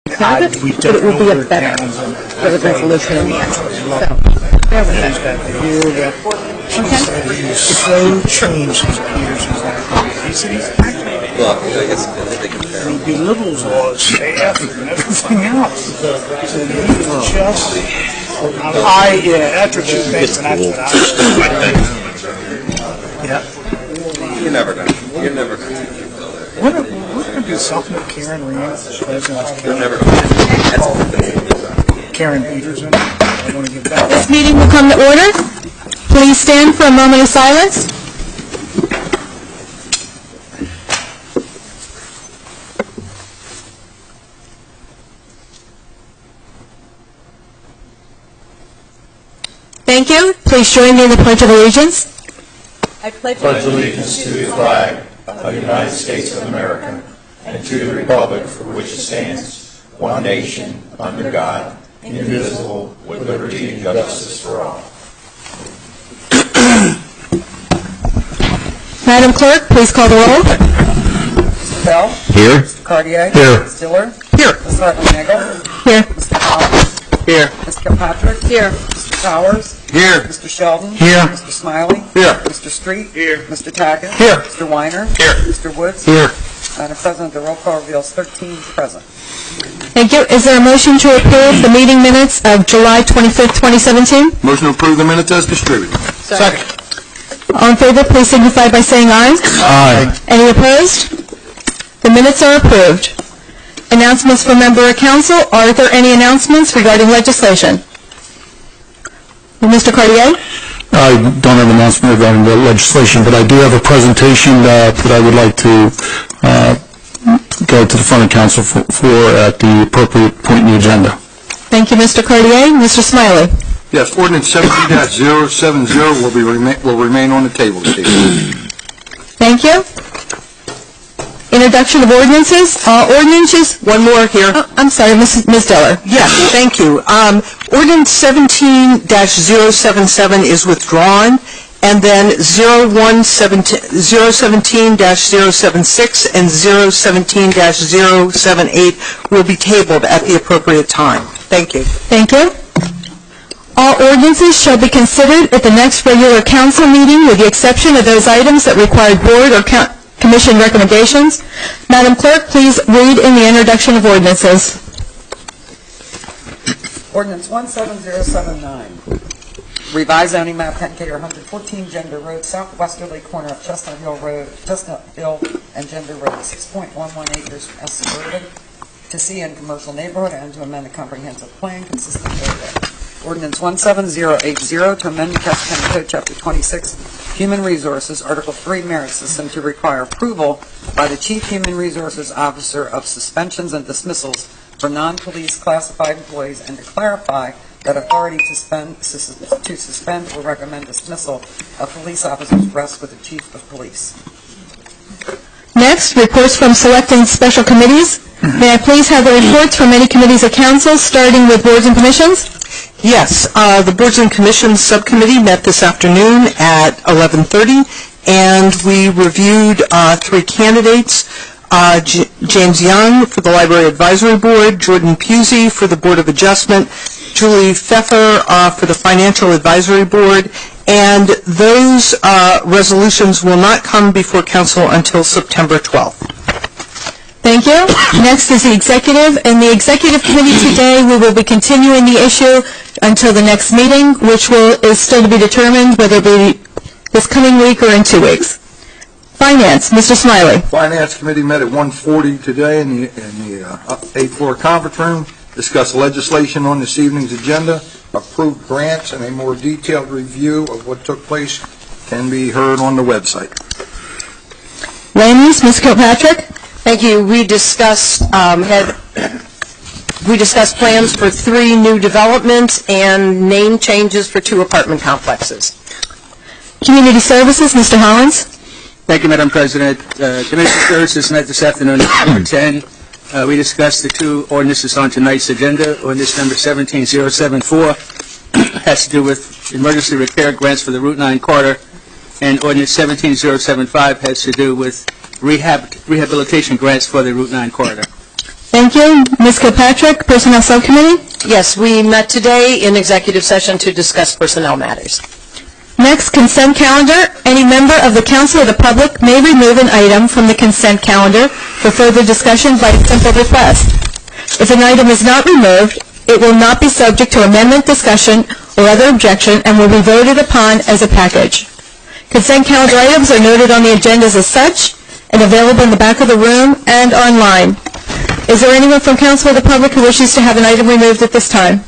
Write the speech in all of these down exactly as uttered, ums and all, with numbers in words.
I, we but it will be a better for the resolution in the end. So, bear with it. Okay. So changed his years in that. He said he's activated. Well, I guess they compare. He belittles all his staff and everything else. He said he was just, I, yeah, after two things, and that's what I was. Yeah. You're never gonna, you're never gonna. What are, we're going to do something with Karen Rand, president. You're never gonna. Karen Peterson. I want to give that. This meeting will come to order. Please stand for a moment of silence. Thank you. Please join me in the Pledge of Allegiance. I pledge pledge allegiance to the flag of the United States of America and to the republic for which it stands, one nation, under God, indivisible, with liberty and justice for all. Madam Clerk, please call the roll. Mister Bell? Here. Mister Cartier? Here. Mister Stiller? Here. Mister Hartman-Nagel? Here. Mister Collins? Here. Mister Kilpatrick? Here. Mister Towers? Here. Mister Sheldon? Here. Mister Smiley? Here. Mister Street? Here. Mister Tackett? Here. Mister Weiner? Here. Mister Woods? Here. Madam President, the roll call reveals thirteen present. Thank you. Is there a motion to approve the meeting minutes of July twenty-fifth, twenty seventeen? Motion to approve the minutes as distributed. Second. All in favor, please signify by saying aye. Aye. Any opposed? The minutes are approved. Announcements from member of council. Are there any announcements regarding legislation? Mister Cartier? I don't have an announcement regarding the legislation, but I do have a presentation uh, that I would like to uh, go to the front of council for, for at the appropriate point in the agenda. Thank you, Mister Cartier. Mister Smiley? Yes, ordinance seventeen dash zero seven zero will be remain will remain on the table this evening. Thank you. Introduction of ordinances. Uh, ordinances. One more here. Oh, I'm sorry, Miz Miz Diller. Yes, thank you. Um, ordinance seventeen dash zero seven seven is withdrawn, and then zero seventeen dash zero seven six and zero seventeen dash zero seven eight will be tabled at the appropriate time. Thank you. Thank you. All ordinances shall be considered at the next regular council meeting with the exception of those items that require board or count Commission recommendations. Madam Clerk, please read in the introduction of ordinances. Ordinance one seven zero seven nine. Revised zoning map ten K one fourteen Gender Road, southwesterly corner of Chestnut Hill Road, Chestnut Hill and Gender Road, six point one one acres as suburban to C and commercial neighborhood, and to amend the comprehensive plan consistent therewith. Ordinance one seven zero eight zero to amend the Cass County Code, Chapter twenty-six, Human Resources, Article three, Merit System, to require approval by the Chief Human Resources Officer of suspensions and dismissals for non-police classified employees, and to clarify that authority to suspend, to suspend or recommend dismissal of police officers rests with the Chief of Police. Next, reports from select and special committees. May I please have the reports from any committees of council, starting with boards and commissions? Yes, uh, the Boards and Commissions Subcommittee met this afternoon at eleven thirty, and we reviewed uh, three candidates, uh, J James Young for the Library Advisory Board, Jordan Pusey for the Board of Adjustment, Julie Pfeffer uh, for the Financial Advisory Board, and those uh, resolutions will not come before Council until September twelfth. Thank you. Next is the Executive. In the Executive Committee today, we will be continuing the issue until the next meeting, which will is still to be determined whether it be this coming week or in two weeks. Finance, Mister Smiley. Finance Committee met at one forty today in the, in the uh, eighth floor conference room, discussed legislation on this evening's agenda, approved grants, and a more detailed review of what took place can be heard on the website. Ladies, Miz Kilpatrick. Thank you. We discussed um, had we discussed plans for three new developments and name changes for two apartment complexes. Community Services, Mister Hollins. Thank you, Madam President. Uh, Community Services met this afternoon at number ten. Uh, we discussed the two ordinances on tonight's agenda. Ordinance number seventeen zero seven four has to do with emergency repair grants for the Route nine corridor, and ordinance seventeen zero seven five has to do with rehab rehabilitation grants for the Route nine corridor. Thank you. Miz Kilpatrick, Personnel Subcommittee. Yes, we met today in executive session to discuss personnel matters. Next, consent calendar. Any member of the council or the public may remove an item from the consent calendar for further discussion by simple request. If an item is not removed, it will not be subject to amendment, discussion, or other objection and will be voted upon as a package. Consent calendar items are noted on the agendas as such and available in the back of the room and online. Is there anyone from council or the public who wishes to have an item removed at this time?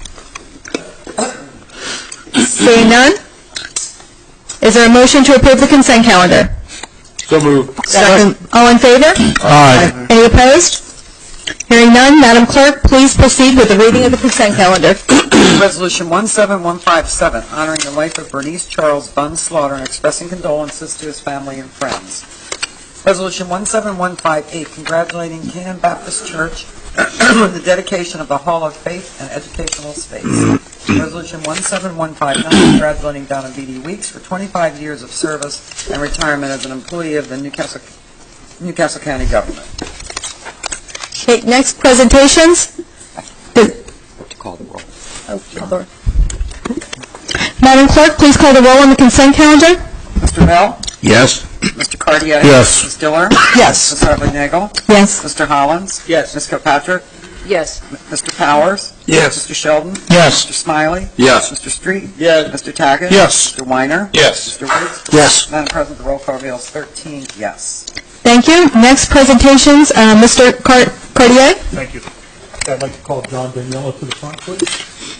Seeing none? Is there a motion to approve the consent calendar? So moved. Second. All in favor? Aye. Any opposed? Hearing none, Madam Clerk, please proceed with the reading of the consent calendar. Resolution one seven one five seven, honoring the life of Bernice Charles Bunn Slaughter and expressing condolences to his family and friends. Resolution one seven one five eight, congratulating Canaan Baptist Church on the dedication of the Hall of Faith and Educational Space. Resolution one seven one five nine, congratulating Donna Beatty Weeks for twenty-five years of service and retirement as an employee of the Newcastle, Newcastle County government. Okay, next presentations. To call the roll. Oh, hold on. Madam Clerk, please call the roll on the consent calendar. Mister Bell? Yes. Mister Cartier? Yes. Miz Diller? Yes. Miz Hartley Nagel? Yes. Mister Hollins? Yes. Miz Kilpatrick? Yes. Mister Powers? Yes. Mister Sheldon? Yes. Mister Smiley? Yes. Mister Street? Yes. Mister Taggart? Yes. Mister Weiner? Yes. Mister Woods? Yes. Madam President, the roll call avails thirteen yes. Thank you. Next presentations, uh, Mister Cart- Cartier. Thank you. I'd like to call John Daniela to the front, please.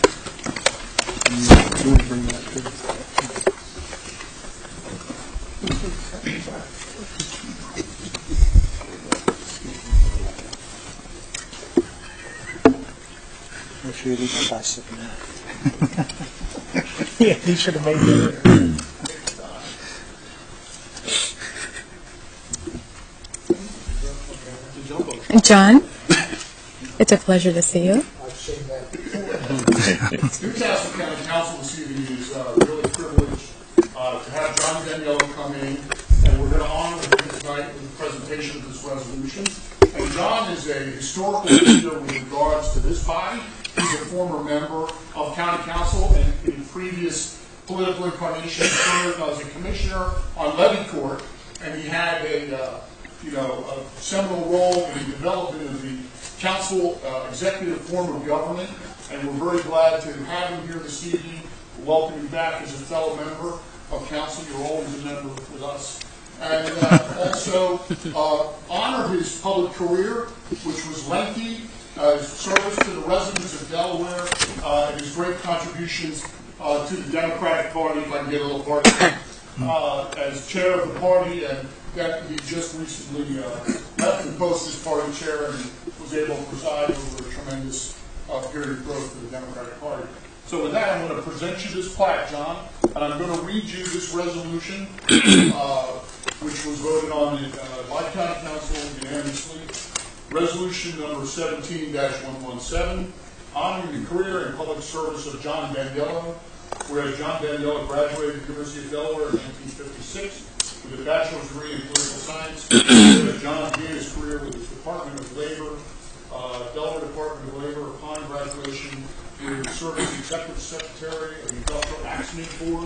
Yeah, he should have made it. John, it's a pleasure to see you. Newcastle County Council this evening is uh, really privileged uh, to have John Daniela come in, and we're going to honor him tonight with the presentation of this resolution. And John is a historical leader with regards to this body. He's a former member of County Council and in previous political incarnations served as a commissioner on Levy Court, and he had a uh, you know a seminal role in the development of the council uh, executive form of government. And we're very glad to have him here this evening. Welcome you back as a fellow member of council. You're always a member with us. And uh, also uh, honor his public career, which was lengthy, uh, his service to the residents of Delaware, uh, and his great contributions uh, to the Democratic Party, if I can get a little party, uh, as chair of the party, and that he just recently uh, left the post as party chair and was able to preside over a tremendous Uh, period of growth for the Democratic Party. So with that, I'm going to present you this plaque, John, and I'm going to read you this resolution, uh, which was voted on in uh, Lyon County Council unanimously. Resolution number seventeen dash one seventeen, honoring the career and public service of John Daniela, whereas John Daniela graduated the University of Delaware in nineteen fifty-six with a bachelor's degree in political science. Whereas John began his career with the Department of Labor, Uh, Delaware Department of Labor. Upon graduation, he served as Executive Secretary of the Industrial Accident Board,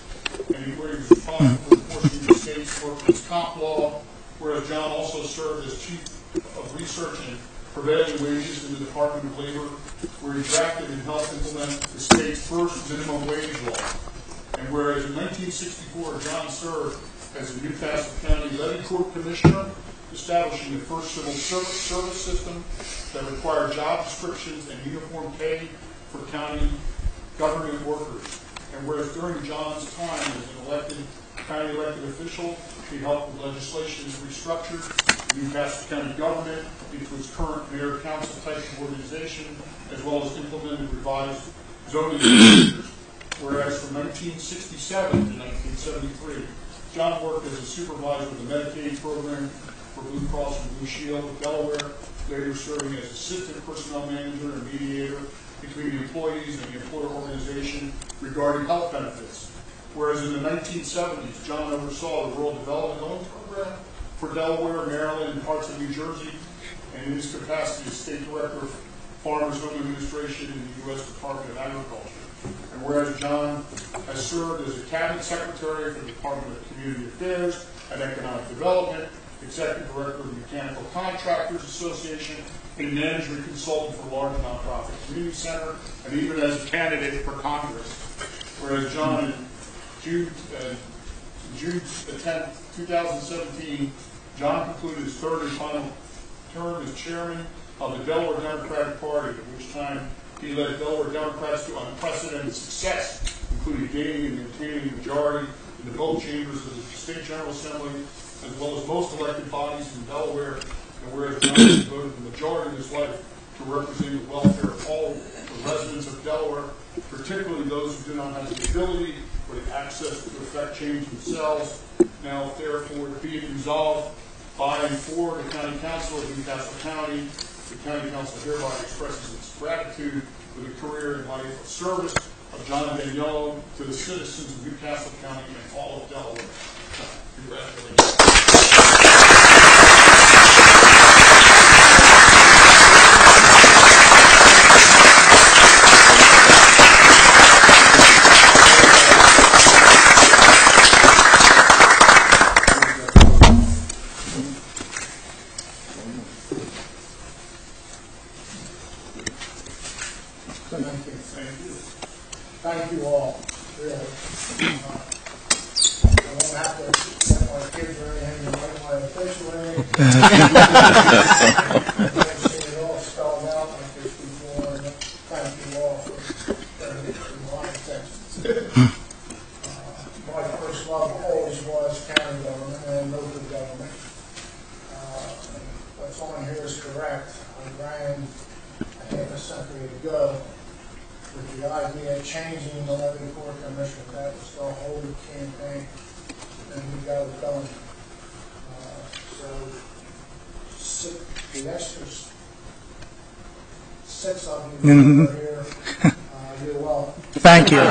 and he was responsible for enforcing the state's workers' comp law, whereas John also served as Chief of Research and Prevailing Wages in the Department of Labor, where he drafted and helped implement the state's first minimum wage law. And whereas in nineteen sixty-four, John served as the Newcastle County Levy Court Commissioner, establishing the first civil service, service system that required job descriptions and uniform pay for county government workers. And whereas during John's time as an elected county elected official, he helped with legislation to restructure the Newcastle County government into its current mayor-council type of organization, as well as implemented revised zoning procedures. Whereas from nineteen sixty-seven to nineteen seventy-three, John worked as a supervisor of the Medicaid program for Blue Cross and Blue Shield of Delaware, later serving as assistant personnel manager and mediator between the employees and the employer organization regarding health benefits. Whereas in the nineteen seventies, John oversaw the Rural Development Loan Program for Delaware, Maryland, and parts of New Jersey, and in his capacity as State Director of Farmers Home Administration in the U S Department of Agriculture. And whereas John has served as a Cabinet Secretary for the Department of Community Affairs and Economic Development, Executive Director of the Mechanical Contractors Association, and Management Consultant for large nonprofit community center, and even as a candidate for Congress. Whereas John, in June, uh, June tenth, two thousand seventeen, John concluded his third and final term as chairman of the Delaware Democratic Party, at which time he led Delaware Democrats to unprecedented success, including gaining and maintaining a majority in the both chambers of the State General Assembly, as well as most elected bodies in Delaware. And whereas John has devoted the majority of his life to representing the welfare of all the residents of Delaware, particularly those who do not have the ability or the access to effect change themselves. Now, therefore, be it resolved by and for the County Council of Newcastle County, the County Council hereby expresses its gratitude for the career and life of service of John Daniello to the citizens of Newcastle County and all of Delaware. Congratulations. Thank you all, really. Uh, I won't have to send my kids or anything to write my official or anything. I've seen it all spelled out like this before, and thank you all for bringing it to my attention. Uh, my first love always was county government and local government. Uh, what's on here is correct. I ran a half a century ago with the idea of changing the levy court commission. That was the whole campaign, and we got it done. Uh, so six, the extra s- six of you Mhm. who are here, uh, you're welcome. Thank you. And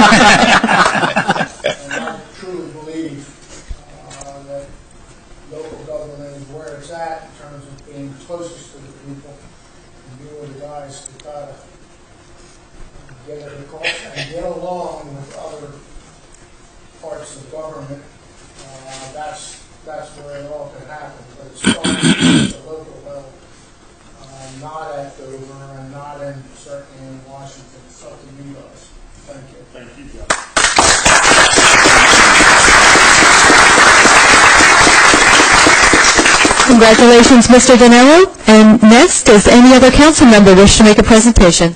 I truly believe uh, that local government is where it's at in terms of being closest to the people, and you are the guys that gotta get it across and get along with other parts of government. Uh, that's that's where it all can happen. But it starts at the local level, uh, not at Dover and not in certainly in Washington. It's up to you guys. Thank you. Thank you, John. Congratulations, Mister Danello. And next, does any other council member wish to make a presentation?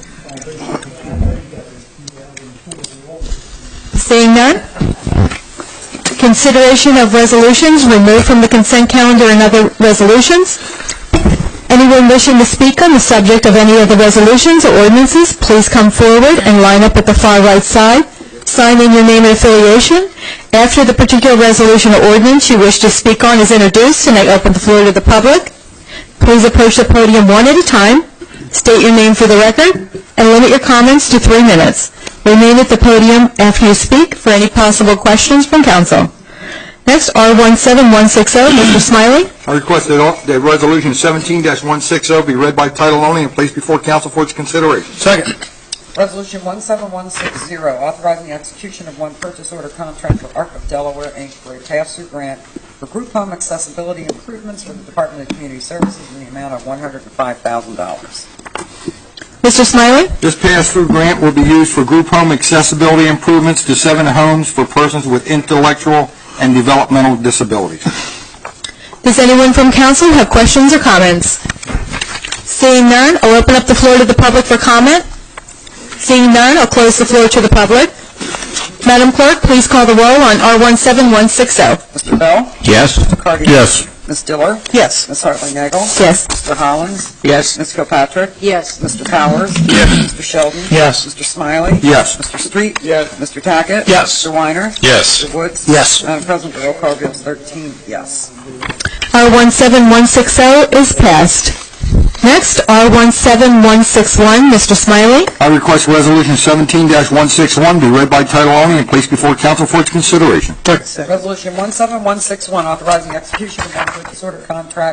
Seeing none? Consideration of resolutions removed from the consent calendar and other resolutions. Anyone wishing to speak on the subject of any of the resolutions or ordinances, please come forward and line up at the far right side. Sign in your name and affiliation. After the particular resolution or ordinance you wish to speak on is introduced and I open the floor to the public, please approach the podium one at a time, state your name for the record, and limit your comments to three minutes. Remain at the podium after you speak for any possible questions from council. Next, R one seven one six zero, Mister Smiley. I request that all- that Resolution seventeen dash one sixty be read by title only and placed before council for its consideration. Second. Resolution one seven one six zero, authorizing the execution of one purchase order contract for Arc of Delaware, Incorporated for a pass-through grant for group home accessibility improvements for the Department of Community Services in the amount of one hundred five thousand dollars. Mister Smiley. This pass-through grant will be used for group home accessibility improvements to seven homes for persons with intellectual and developmental disabilities. Does anyone from council have questions or comments? Seeing none, I'll open up the floor to the public for comment. Seeing none, I'll close the floor to the public. Madam Clerk, please call the roll on R one seven one six zero. Mister Bell? Yes. Mister Carty? Yes. Miz Diller? Yes. Miz Hartley Nagel? Yes. Mister Hollins? Yes. Miz Kilpatrick? Yes. Mister Powers? Yes. Mister Sheldon? Yes. Mister Smiley? Yes. Mister Street? Yes. Mister Tackett? Yes. Mister Weiner? Yes. Mister Woods? Yes. Madam President, the roll call vote is thirteen yes. R one seven one six zero is passed. Next, R one seven one six one, Mister Smiley. I request Resolution seventeen dash one sixty-one be read by title only and placed before council for its consideration. Resolution one seven one six one, authorizing the execution of one purchase order contract for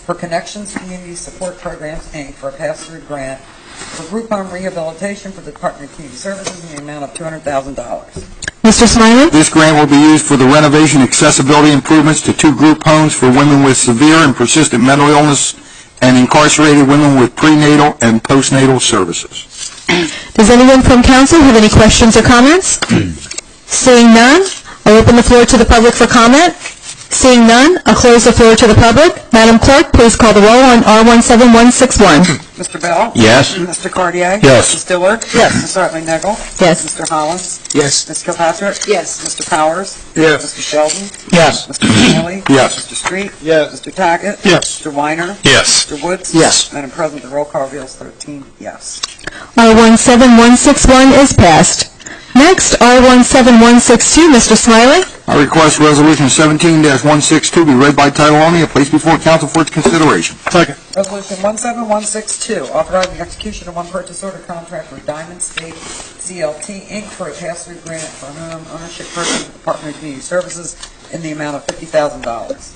for Connections Community Support Programs, Incorporated for a pass-through grant for group home rehabilitation for the Department of Community Services in the amount of two hundred thousand dollars. Mister Smiley? This grant will be used for the renovation accessibility improvements to two group homes for women with severe and persistent mental illness and incarcerated women with prenatal and postnatal services. Does anyone from council have any questions or comments? Seeing none, I'll open the floor to the public for comment. Seeing none, I'll close the floor to the public. Madam Clerk, please call the roll on R one seven one six one. Mister Bell? Yes. Mister Cartier? Yes. Miz Dillard? Yes. Miz Hartley Negel? Yes. Mister Hollins? Yes. Miz Kilpatrick? Yes. Mister Powers? Yes. Mister Sheldon? Yes. Mister Smiley? Yes. Mister Street? Yes. Mister Tackett? Yes. Mister Weiner? Yes. Mister Woods? Yes. Madam President, the roll call reveals thirteen yes. R one seven one six one is passed. Next, R one seven one six two, Mister Smiley. I request Resolution seventeen dash one six two be read by title only and placed before council for its consideration. Second. Resolution one seven one six two, authorizing the execution of one purchase order contract with Diamond State C L T, Incorporated for a pass-through grant for home ownership program with the Department of Community Services in the amount of fifty thousand dollars.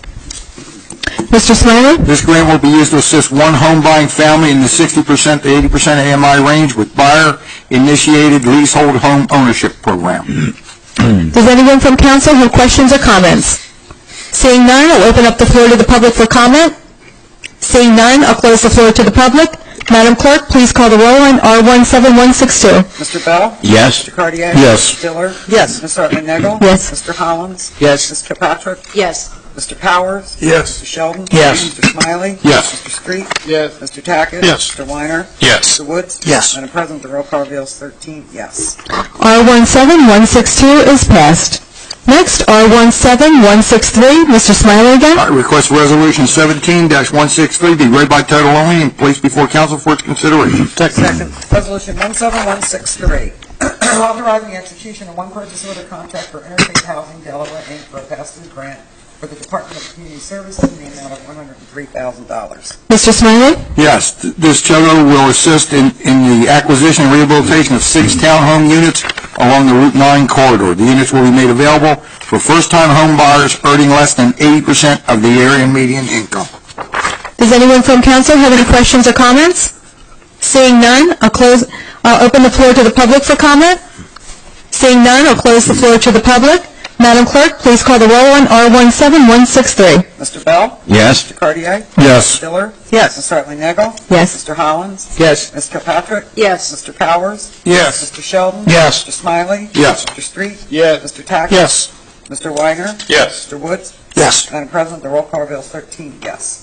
Mister Smiley. This grant will be used to assist one home buying family in the sixty percent to eighty percent A M I range with buyer-initiated leasehold home ownership program. Does anyone from council have questions or comments? Seeing none, I'll open up the floor to the public for comment. Seeing none, I'll close the floor to the public. Madam Clerk, please call the roll on R one seven one six two. Mister Bell? Yes. Mister Cartier? Yes. Miz Dillard? Yes. Miz Hartley Negel? Yes. Mister Hollins? Yes. Miz Kilpatrick? Yes. Mister Powers? Yes. Mister Sheldon? Yes. Mister Smiley? Yes. Mister Street? Yes. Mister Tackett? Yes. Mister Weiner? Yes. Mister Woods? Yes. Madam President, the roll call reveals thirteen yes. R one seven one six two is passed. Next, R one seven one six three, Mister Smiley again. I request Resolution seventeen dash one six three be read by title only and placed before council for its consideration. Second. Resolution one seven one six three, authorizing the execution of one purchase order contract for Interfaith Housing Delaware, Incorporated for a pass-through grant for the Department of Community Services in the amount of one hundred three thousand dollars. Mister Smiley. Yes, th- this charter will assist in, in the acquisition and rehabilitation of six townhome units along the Route nine corridor. The units will be made available for first-time home buyers earning less than eighty percent of the area median income. Does anyone from council have any questions or comments? Seeing none, I'll close, I'll open the floor to the public for comment. Seeing none, I'll close the floor to the public. Madam Clerk, please call the roll on R one seven one six three. Mister Bell? Yes. Mister Cartier? Yes. Miz Dillard? Yes. Miz Hartley Negel? Yes. Mister Hollins? Yes. Miz Kilpatrick? Yes. Mister Powers? Yes. Mister Sheldon? Yes. Mister Smiley? Yes. Mister Street? Yes. Mister Tackett? Yes. Mister Weiner? Yes. Mister Woods? Yes. Madam President, the roll call reveals thirteen yes.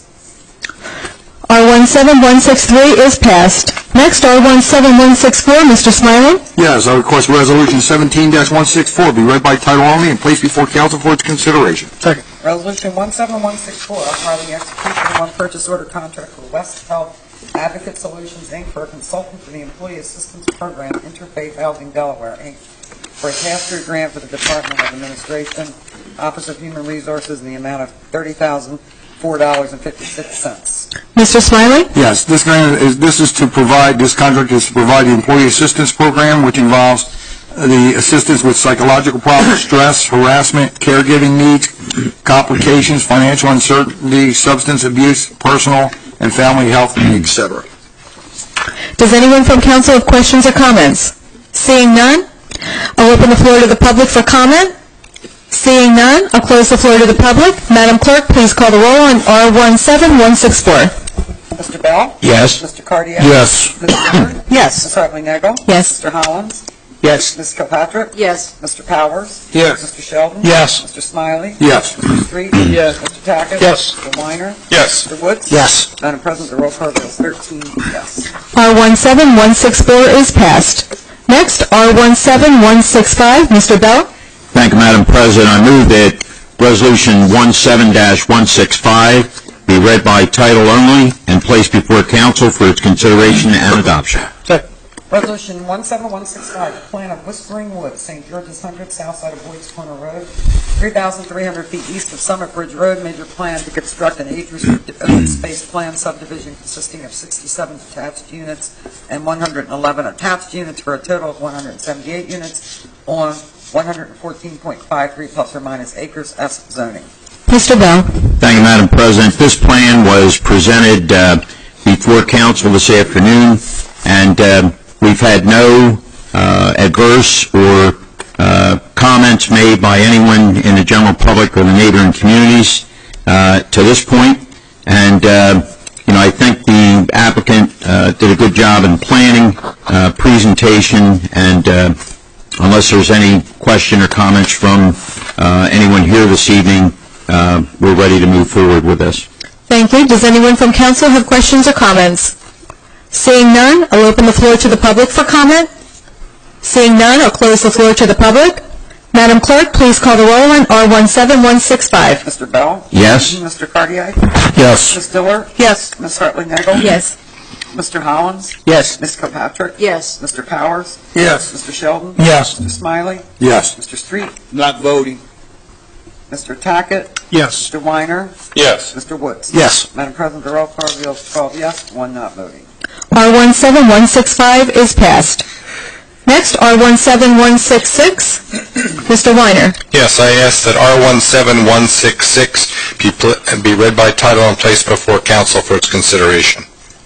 R one seven one six three is passed. Next, R one seven one six four, Mister Smiley. Yes, I request Resolution seventeen dash one six four be read by title only and placed before council for its consideration. Second. Resolution one seven one six four, authorizing the execution of one purchase order contract for West Health Advocate Solutions, Incorporated for a consultant for the Employee Assistance Program, Interfaith Housing Delaware, Incorporated for a pass-through grant for the Department of Administration, Office of Human Resources in the amount of thirty thousand four dollars and fifty-six cents. Mister Smiley. Yes, this grant is, this is to provide, this contract is to provide the Employee Assistance Program, which involves the assistance with psychological problems, stress, harassment, caregiving needs, complications, financial uncertainty, substance abuse, personal and family health, et cetera. Does anyone from council have questions or comments? Seeing none, I'll open the floor to the public for comment. Seeing none, I'll close the floor to the public. Madam Clerk, please call the roll on R one seven one six four. Mister Bell? Yes. Mister Cartier? Yes. Miz Dillard? Yes. Miz Hartley Negel? Yes. Mister Hollins? Yes. Miz Kilpatrick? Yes. Mister Powers? Yes. Mister Sheldon? Yes. Mister Smiley? Yes. Mister Street? Yes. Mister Tackett? Yes. Mister Weiner? Yes. Mister Woods? Yes. Madam President, the roll call is thirteen yes. R one seven one six four is passed. Next, R one seven one six five, Mister Bell. Thank you, Madam President. I move that Resolution seventeen dash one six five be read by title only and placed before council for its consideration and adoption. Resolution one seven one six five, the plan of Whispering Woods, Saint George's Hundred, south side of Boyd's Corner Road, three thousand three hundred feet east of Summit Bridge Road, major plan to construct an age-restricted open space plan subdivision consisting of sixty-seven detached units and one hundred eleven attached units for a total of one hundred seventy-eight units on one hundred fourteen point five three plus or minus acres S zoning. Mister Bell. Thank you, Madam President. This plan was presented uh, before council this afternoon, and uh, we've had no uh, adverse or uh, comments made by anyone in the general public or the neighboring communities uh, to this point. And, uh, you know, I think the applicant uh, did a good job in planning, uh, presentation, and uh, unless there's any question or comments from uh, anyone here this evening, uh, we're ready to move forward with this. Thank you. Does anyone from council have questions or comments? Seeing none, I'll open the floor to the public for comment. Seeing none, I'll close the floor to the public. Madam Clerk, please call the roll on R one seven one six five. Mister Bell? Yes. Mister Cartier? Yes. Miz Diller? Yes. Miz Hartley Nagel? Yes. Mister Hollins? Yes. Miz Kilpatrick? Yes. Mister Powers? Yes. Mister Sheldon? Yes. Mister Smiley? Yes. Mister Street? Not voting. Mister Tackett? Yes. Mister Weiner? Yes. Mister Woods? Yes. Madam President, the roll call reveals twelve yes, one not voting. R one seven one six five is passed. Next, R one seven one six six. Mister Weiner. Yes, I ask that R one seven one six six be pl- be read by title and placed before council for its consideration.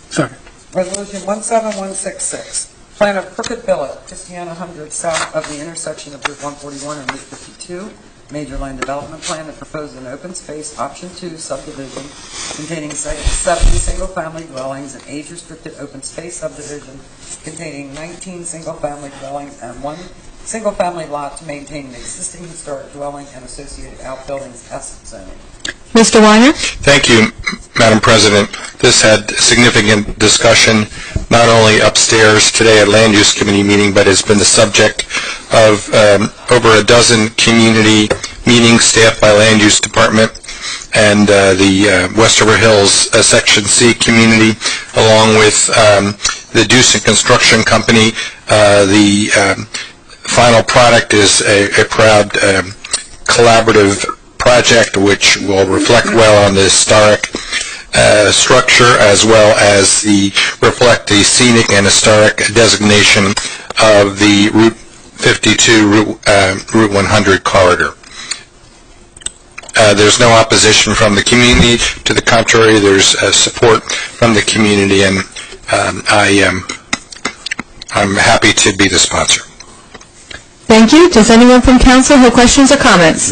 Resolution one seven one six six, plan of Crooked Billet, Christiana one hundred south of the intersection of Route one forty-one and Route fifty-two, major land development plan that proposes an open space option two subdivision containing se- seventy single-family dwellings, an age-restricted open space subdivision containing nineteen single-family dwellings and one single-family lot to maintain an existing historic dwelling and associated outbuildings S zoning. Mister Weiner. Thank you, Madam President. This had significant discussion, not only upstairs today at Land Use Committee meeting, but has been the subject of um, over a dozen community meetings staffed by Land Use Department and uh, the uh, Westover Hills uh, Section C community, along with um, the Deucin Construction Company. Uh, the um, final product is a, a proud um, collaborative project which will reflect well on the historic uh, structure as well as the reflect the scenic and historic designation of the Route fifty-two, Route, uh, Route one hundred corridor. Uh, there's no opposition from the community. To the contrary, there's uh, support from the community, and um, I, um, I'm happy to be the sponsor. Thank you. Does anyone from council have questions or comments?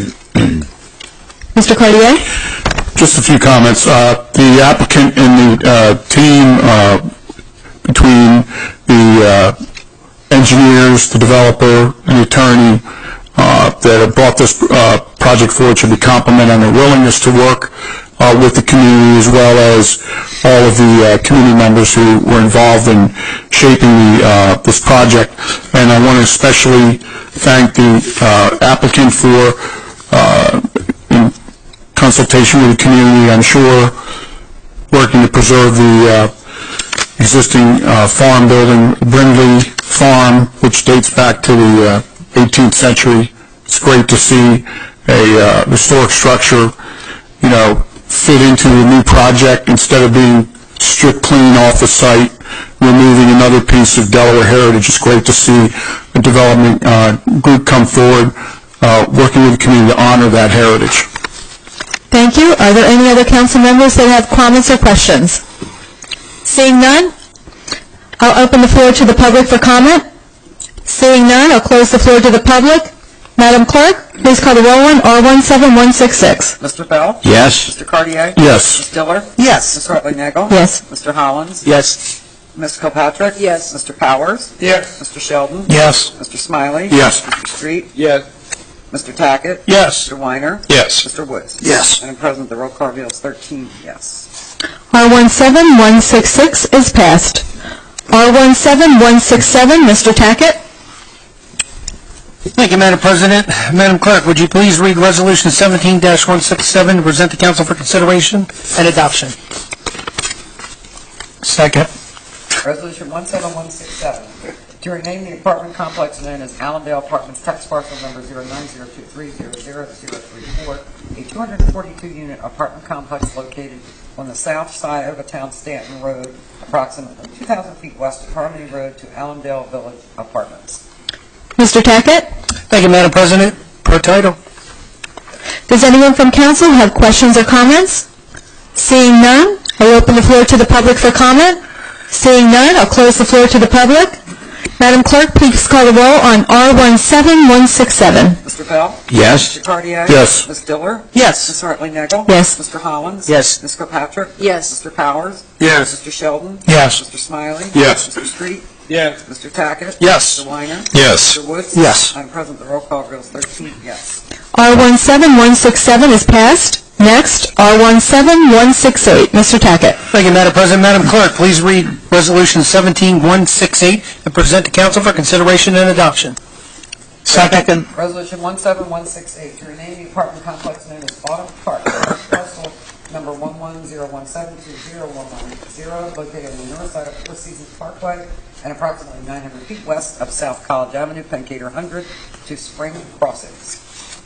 Mister Cartier? Just a few comments. Uh, The applicant and the uh, team uh, between the uh, engineers, the developer, and the attorney uh, that have brought this uh, project forward should be complimented on their willingness to work uh, with the community, as well as all of the uh, community members who were involved in shaping the, uh, this project. And I want to especially thank the uh, applicant for uh, in consultation with the community, I'm sure, working to preserve the uh, existing uh, farm building, Brindley Farm, which dates back to the uh, eighteenth century. It's great to see a uh, historic structure, you know, fit into the new project instead of being stripped clean off the site, removing another piece of Delaware heritage. It's great to see a development uh, group come forward, uh, working with the community to honor that heritage. Thank you. Are there any other council members that have comments or questions? Seeing none, I'll open the floor to the public for comment. Seeing none, I'll close the floor to the public. Madam Clerk, please call the roll on R one seven one six six. Mister Bell? Yes. Mister Cartier? Yes. Miz Diller? Yes. Miz Hartley Nagel? Yes. Mister Hollins? Yes. Miz Kilpatrick? Yes. Mister Powers? Yes. Mister Sheldon? Yes. Mister Smiley? Yes. Mister Street? Yes. Mister Tackett? Yes. Mister Weiner? Yes. Mister Woods? Yes. Madam President, the roll call reveals thirteen yes. R one seven one six six is passed. R one seven one six seven, Mister Tackett. Thank you, Madam President. Madam Clerk, would you please read Resolution seventeen dash one six seven to present to council for consideration and adoption? Second. Resolution one seven one six seven, to rename the apartment complex known as Allendale Apartments, tax parcel number zero nine zero two three zero zero zero three four, a two hundred forty-two unit apartment complex located on the south side of Overtown Stanton Road, approximately two thousand feet west of Harmony Road to Allendale Village Apartments. Mister Tackett. Thank you, Madam President. Per title. Does anyone from council have questions or comments? Seeing none, I'll open the floor to the public for comment. Seeing none, I'll close the floor to the public. Madam Clerk, please call the roll on R one seven one six seven. Mister Bell? Yes. Mister Cartier? Yes. Miz Diller? Yes. Miz Hartley Nagel? Yes. Mister Hollins? Yes. Miz Kilpatrick? Yes. Mister Powers? Yes. Mister Sheldon? Yes. Mister Smiley? Yes. Mister Street? Yes. Mister Tackett? Yes. Mister Weiner? Yes. Mister Woods? Yes. Madam President, the roll call goes thirteen yes. R one seven one six seven is passed. Next, R one seven one six eight. Mister Tackett. Thank you, Madam President. Madam Clerk, please read Resolution seventeen one sixty-eight and present to council for consideration and adoption. Second. Resolution one seven one six eight to rename the apartment complex known as Autumn Park, parcel number one one zero one seven two zero one one zero, located on the north side of Four Seasons Parkway and approximately nine hundred feet west of South College Avenue, Pencader one hundred, to Spring Crossings.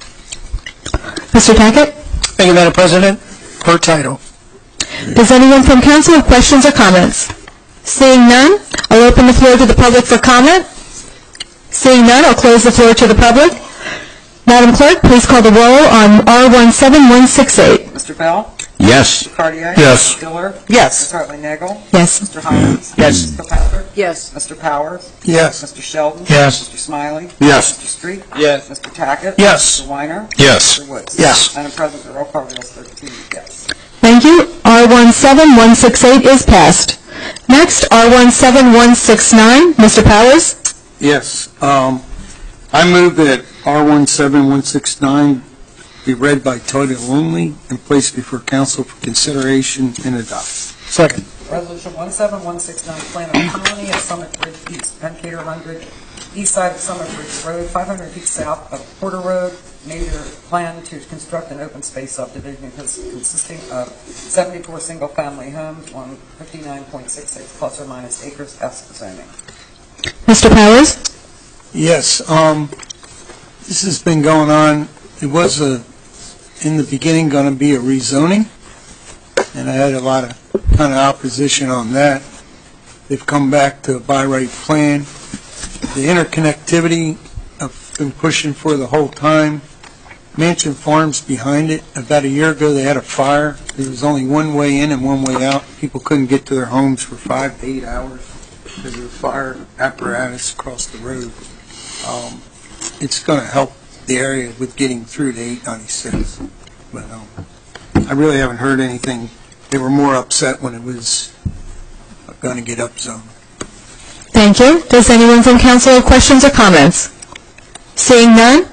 Mister Tackett. Thank you, Madam President. Per title. Does anyone from council have questions or comments? Seeing none, I'll open the floor to the public for comment. Seeing none, I'll close the floor to the public. Madam Clerk, please call the roll on R one seven one six eight. Mister Bell? Yes. Mister Cartier? Yes. Miz Diller? Yes. Miz Hartley Nagel? Yes. Mister Hollins? Yes. Miz Kilpatrick? Yes. Mister Powers? Yes. Mister Sheldon? Yes. Mister Smiley? Yes. Mister Street? Yes. Mister Tackett? Yes. Mister Weiner? Yes. Mister Woods? Yes. Madam President, the roll call goes thirteen yes. Thank you. R one seven one six eight is passed. Next, R one seven one six nine. Mister Powers. Yes. Um, I move that R one seven one six nine be read by title only and placed before council for consideration and adoption. Second. Resolution one seven one six nine, plan of colony of Summit Ridge East, Pencader one hundred, east side of Summit Ridge Road, five hundred feet south of Porter Road. Major plan to construct an open space subdivision cons- consisting of seventy-four single-family homes on fifty-nine point six six plus or minus acres S zoning. Mister Powers. Yes. Um, this has been going on. It was a, in the beginning going to be a rezoning, and I had a lot of kind of opposition on that. They've come back to a by right plan. The interconnectivity I've been pushing for the whole time. Mansion Farms behind it. About a year ago, they had a fire. There was only one way in and one way out. People couldn't get to their homes for five to eight hours because of the fire apparatus across the road. Um, it's going to help the area with getting through to eight ninety-six. But um, I really haven't heard anything. They were more upset when it was going to get upzoned. Thank you. Does anyone from council have questions or comments? Seeing none,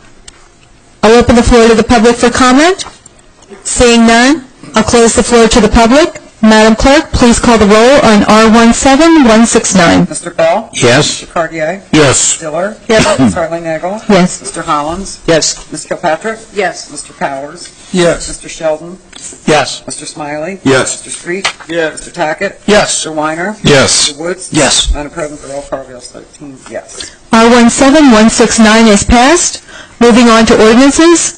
I'll open the floor to the public for comment. Seeing none, I'll close the floor to the public. Madam Clerk, please call the roll on R one seven one six nine. Mister Bell? Yes. Mister Cartier? Yes. Diller? Yes. Miz Hartley Nagel? Yes. Mister Hollins? Yes. Miz Kilpatrick? Yes. Mister Powers? Yes. Mister Sheldon? Yes. Mister Smiley? Yes. Mister Street? Yes. Mister Tackett? Yes. Mister Weiner? Yes. Mister Woods? Yes. Madam President, the roll call goes thirteen yes. R one seven one six nine is passed. Moving on to ordinances.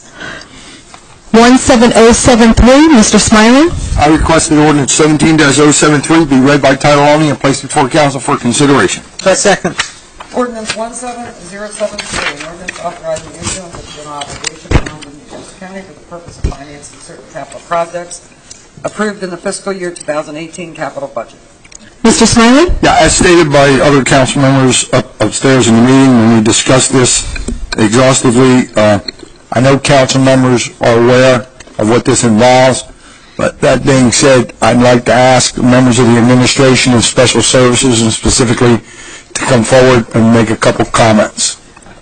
one seven oh seven three, Mister Smiley. I request that ordinance seventeen dash oh seven three be read by title only and placed before council for consideration. Second. Ordinance one seven oh seven three, an ordinance authorizing the issuance of general obligation bonds in Dutchess County for the purpose of financing certain capital projects approved in the fiscal year two thousand eighteen capital budget. Mister Smiley. Yeah, as stated by other council members up, upstairs in the meeting when we discussed this exhaustively, uh, I know council members are aware of what this involves, but that being said, I'd like to ask members of the administration and special services, and specifically, to come forward and make a couple comments.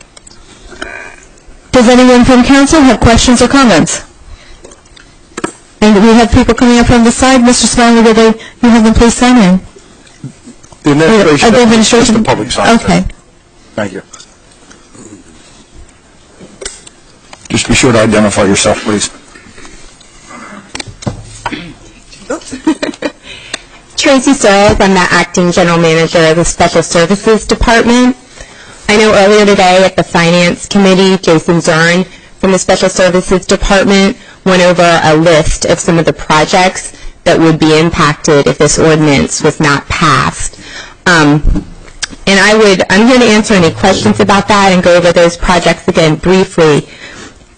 Does anyone from council have questions or comments? And we have people coming up from the side. Mister Smiley, will they, you have them please sign in? The administration, Uh, the administration. just the public side. Okay. Thank you. Just be sure to identify yourself, please. Tracy Searles, I'm the Acting General Manager of the Special Services Department. I know earlier today at the Finance Committee, Jason Zern from the Special Services Department went over a list of some of the projects that would be impacted if this ordinance was not passed. Um, and I would, I'm here to answer any questions about that and go over those projects again briefly.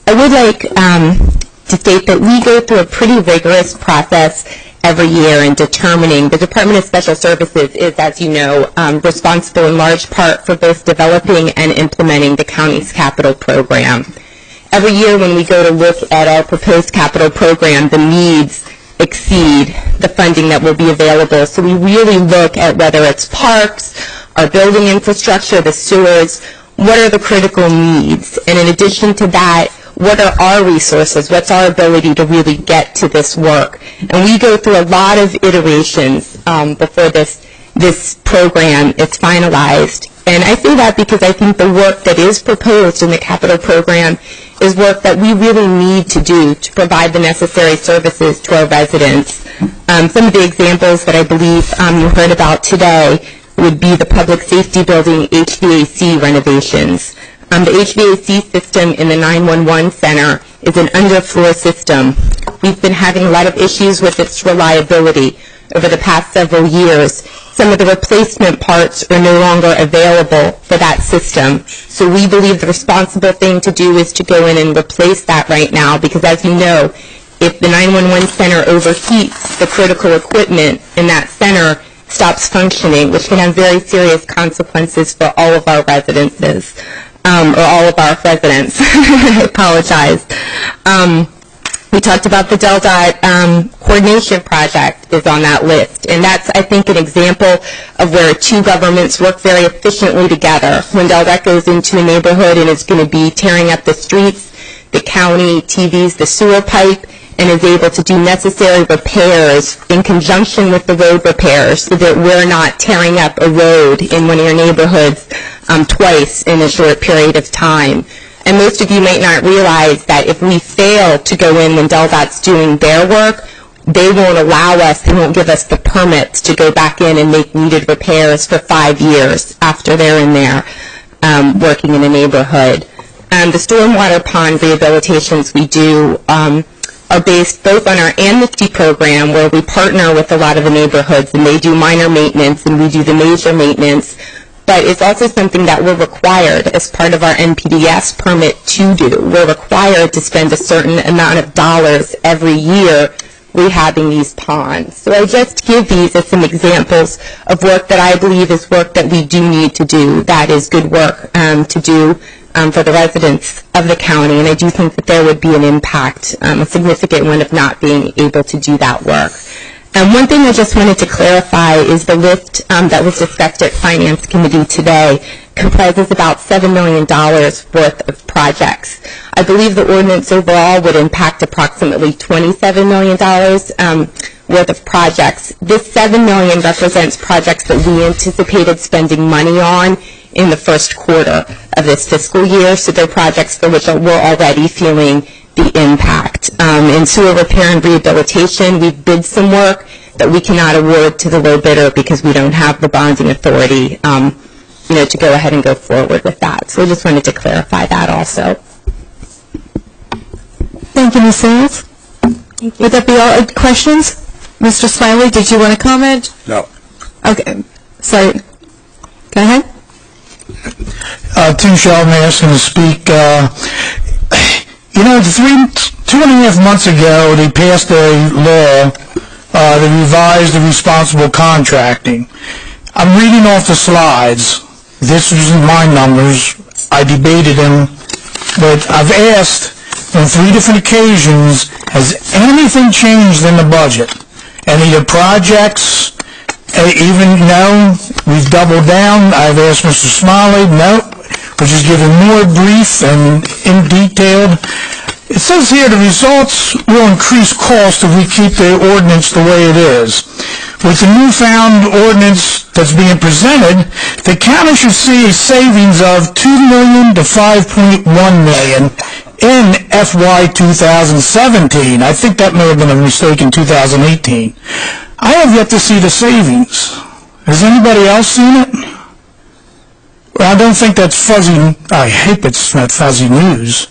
I would like um, to state that we go through a pretty rigorous process every year in determining. The Department of Special Services is, as you know, um, responsible in large part for both developing and implementing the county's capital program. Every year when we go to look at our proposed capital program, the needs exceed the funding that will be available. So we really look at whether it's parks, our building infrastructure, the sewers, what are the critical needs? And in addition to that, what are our resources? What's our ability to really get to this work? And we go through a lot of iterations um, before this this program is finalized. And I say that because I think the work that is proposed in the capital program is work that we really need to do to provide the necessary services to our residents. Um, some of the examples that I believe um, you heard about today would be the public safety building H V A C renovations. Um, the H V A C system in the nine one one center is an underfloor system. We've been having a lot of issues with its reliability over the past several years. Some of the replacement parts are no longer available for that system. So we believe the responsible thing to do is to go in and replace that right now, because as you know, if the nine one one center overheats, the critical equipment in that center stops functioning, which can have very serious consequences for all of our residences, um, or all of our residents. I apologize. Um, we talked about the DelDOT um, coordination project is on that list, and that's, I think, an example of where two governments work very efficiently together. When DelDOT goes into a neighborhood and is going to be tearing up the streets, the county T Vs the sewer pipe, and is able to do necessary repairs in conjunction with the road repairs so that we're not tearing up a road in one of your neighborhoods um, twice in a short period of time. And most of you might not realize that if we fail to go in when DelDOT's doing their work, they won't allow us, they won't give us the permits to go back in and make needed repairs for five years after they're in there um, working in a neighborhood. Um, the stormwater pond rehabilitations we do um, are based both on our amnesty program, where we partner with a lot of the neighborhoods and they do minor maintenance and we do the major maintenance, but it's also something that we're required as part of our N P D S permit to do. We're required to spend a certain amount of dollars every year rehabbing these ponds. So I just give these as some examples of work that I believe is work that we do need to do, that is good work um, to do Um, for the residents of the county, and I do think that there would be an impact, um, a significant one, of not being able to do that work. And one thing I just wanted to clarify is the list um, that was discussed at Finance Committee today comprises about seven million dollars worth of projects. I believe the ordinance overall would impact approximately twenty-seven million dollars um, worth of projects. This seven million dollars represents projects that we anticipated spending money on in the first quarter of this fiscal year, so they're projects for which we're already feeling the impact. Um, in sewer repair and rehabilitation, we've bid some work that we cannot award to the low bidder because we don't have the bonding authority, um, you know, to go ahead and go forward with that. So I just wanted to clarify that also. Thank you, Miz Sayles. Thank you. Would that be all uh, questions? Mister Smiley, did you want to comment? No. Okay. So, go ahead. Uh, Tim Sheldon asking to speak. Uh, you know, three, two and a half months ago, they passed a law uh, that revised the responsible contracting. I'm reading off the slides. This isn't my numbers. I debated them. But I've asked on three different occasions, has anything changed in the budget? Any of the projects? Uh, even no, we've doubled down. I've asked Mister Smiley, no, which is given more brief and in detailed. It says here the results will increase cost if we keep the ordinance the way it is. With the newfound ordinance that's being presented, the county should see a savings of two million dollars to five point one million dollars in F Y two thousand seventeen. I think that may have been a mistake in two thousand eighteen. I have yet to see the savings. Has anybody else seen it? Well, I don't think that's fuzzy. I hope it's not fuzzy news.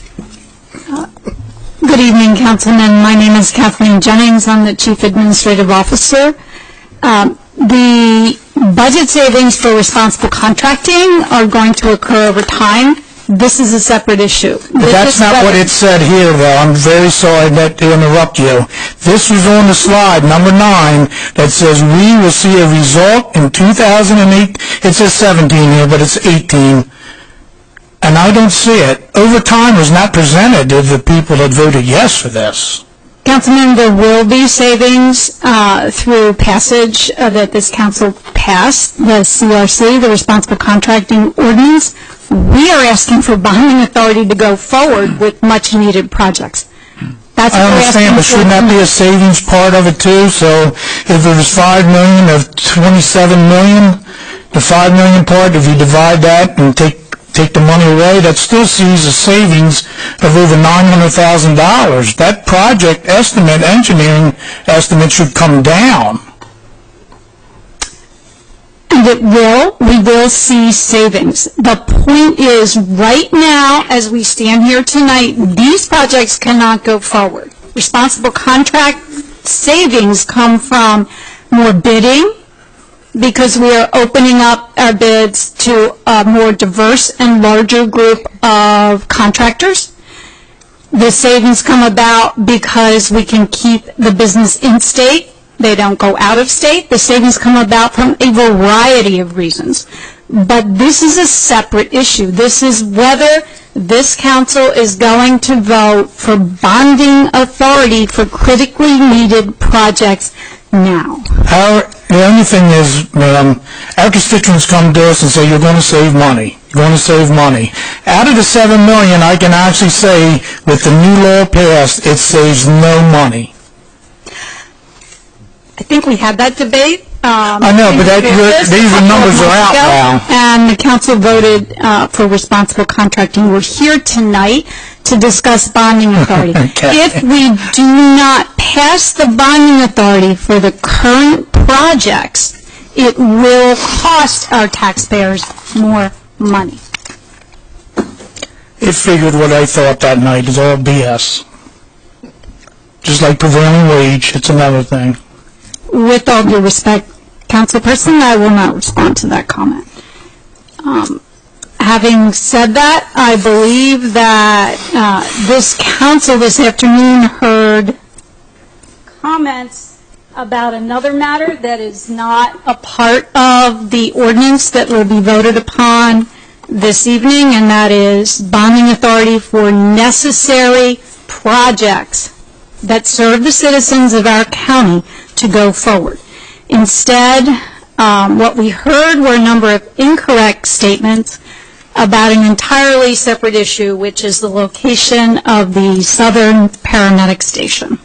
Good evening, Councilman. My name is Kathleen Jennings. I'm the Chief Administrative Officer. Um, the budget savings for responsible contracting are going to occur over time. This is a separate issue. But that's not what it said here, though. I'm very sorry to interrupt you. This was on the slide, number nine, that says we will see a result in two thousand eight. It says seventeen here, but it's eighteen. And I don't see it. Overtime was not presented to the people that voted yes for this. Councilman, there will be savings uh, through passage uh, that this council passed, the C R C, the Responsible Contracting Ordinance. We are asking for bonding authority to go forward with much-needed projects. That's I what we're understand, but asking shouldn't for. that be a savings part of it too? So if it was five million of twenty-seven million, the five million part, if you divide that and take take the money away, that still sees a savings of over nine hundred thousand dollars. That project estimate, engineering estimate should come down. And it will, we will see savings. The point is, right now, as we stand here tonight, these projects cannot go forward. Responsible contract savings come from more bidding, because we are opening up our bids to a more diverse and larger group of contractors. The savings come about because we can keep the business in state. They don't go out of state. The savings come about from a variety of reasons. But this is a separate issue. This is whether this council is going to vote for bonding authority for critically needed projects now. Our, the only thing is, ma'am, our constituents come to us and say, you're going to save money. You're going to save money. Out of the seven million, I can actually say, with the new law passed, it saves no money. I think we had that debate. Um, I know, but that, these are numbers are out now. And the council voted uh, for responsible contracting. We're here tonight to discuss bonding authority. Okay. If we do not pass the bonding authority for the current projects, it will cost our taxpayers more money. It figured what I thought that night is all B S. Just like prevailing wage, it's another thing. With all due respect, Councilperson, I will not respond to that comment. Um, having said that, I believe that uh, this council this afternoon heard comments about another matter that is not a part of the ordinance that will be voted upon this evening, and that is bonding authority for necessary projects that serve the citizens of our county to go forward. Instead, um, what we heard were a number of incorrect statements about an entirely separate issue, which is the location of the Southern Paramedic Station.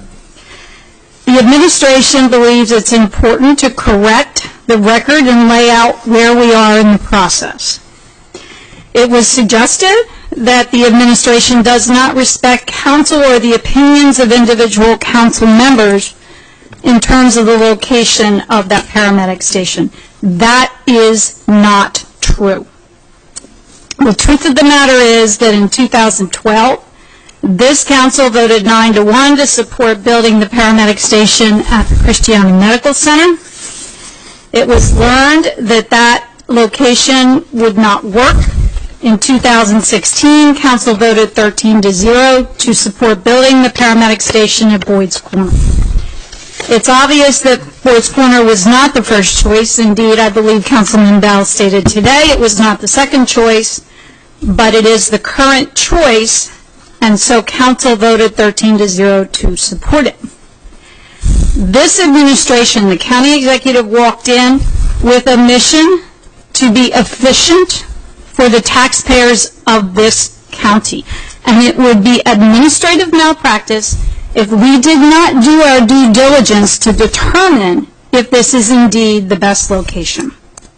The administration believes it's important to correct the record and lay out where we are in the process. It was suggested that the administration does not respect council or the opinions of individual council members in terms of the location of that paramedic station. That is not true. The truth of the matter is that in two thousand twelve, this council voted nine to one to support building the paramedic station at the Christiana Medical Center. It was learned that that location would not work. In two thousand sixteen, council voted thirteen to zero to support building the paramedic station at Boyd's Corner. It's obvious that Boyd's Corner was not the first choice. Indeed, I believe Councilman Bell stated today it was not the second choice, but it is the current choice, and so council voted thirteen to zero to support it. This administration, the county executive, walked in with a mission to be efficient for the taxpayers of this county, and it would be administrative malpractice if we did not do our due diligence to determine if this is indeed the best location.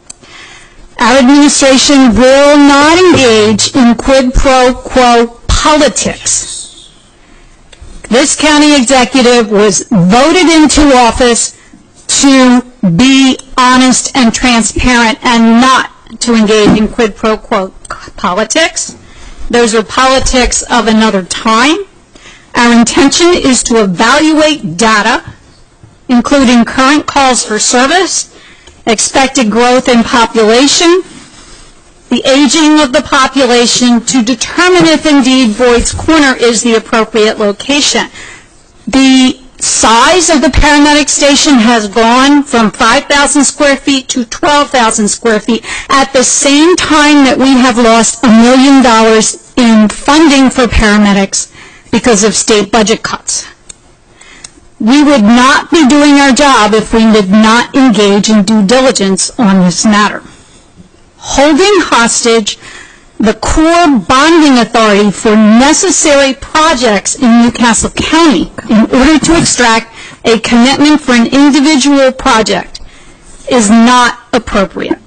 Our administration will not engage in quid pro quo politics. This county executive was voted into office to be honest and transparent and not to engage in quid pro quo politics. Those are politics of another time. Our intention is to evaluate data, including current calls for service, expected growth in population, the aging of the population to determine if indeed Boyd's Corner is the appropriate location. The size of the paramedic station has gone from five thousand square feet to twelve thousand square feet at the same time that we have lost a million dollars in funding for paramedics because of state budget cuts. We would not be doing our job if we did not engage in due diligence on this matter. Holding hostage the core bonding authority for necessary projects in Newcastle County in order to extract a commitment for an individual project is not appropriate.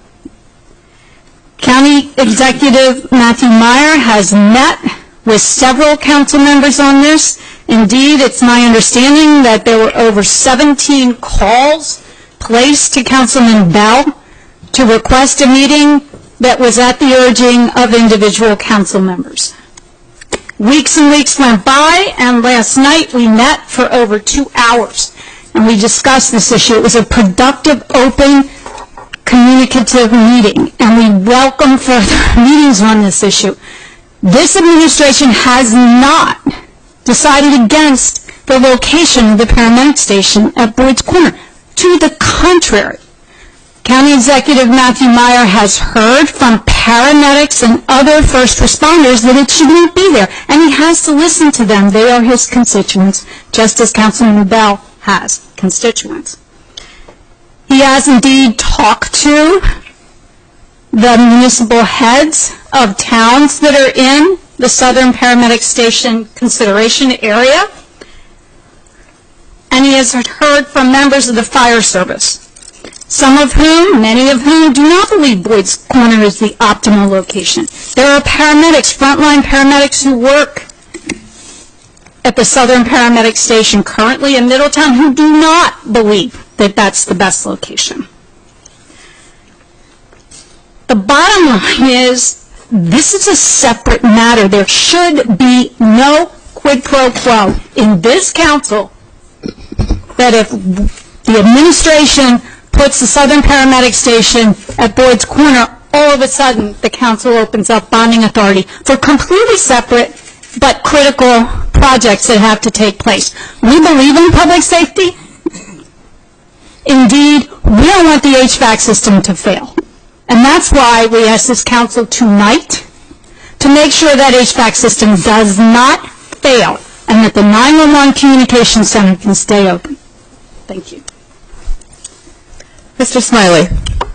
County Executive Matthew Meyer has met with several council members on this. Indeed, it's my understanding that there were over seventeen calls placed to Councilman Bell to request a meeting that was at the urging of individual council members. Weeks and weeks went by, and last night we met for over two hours, and we discussed this issue. It was a productive, open, communicative meeting, and we welcome further meetings on this issue. This administration has not decided against the location of the paramedic station at Boyd's Corner. To the contrary, County Executive Matthew Meyer has heard from paramedics and other first responders that it should not be there, and he has to listen to them. They are his constituents, just as Councilman Bell has constituents. He has indeed talked to the municipal heads of towns that are in the Southern Paramedic Station consideration area, and he has heard from members of the fire service, some of whom, many of whom, do not believe Boyd's Corner is the optimal location. There are paramedics, frontline paramedics who work at the Southern Paramedic Station currently in Middletown who do not believe that that's the best location. The bottom line is, this is a separate matter. There should be no quid pro quo in this council that if the administration puts the Southern Paramedic Station at Boyd's Corner, all of a sudden the council opens up bonding authority for completely separate but critical projects that have to take place. We believe in public safety. Indeed, we don't want the H V A C system to fail. And that's why we ask this council tonight to make sure that H V A C system does not fail and that the nine one one communication center can stay open. Thank you. Mister Smiley.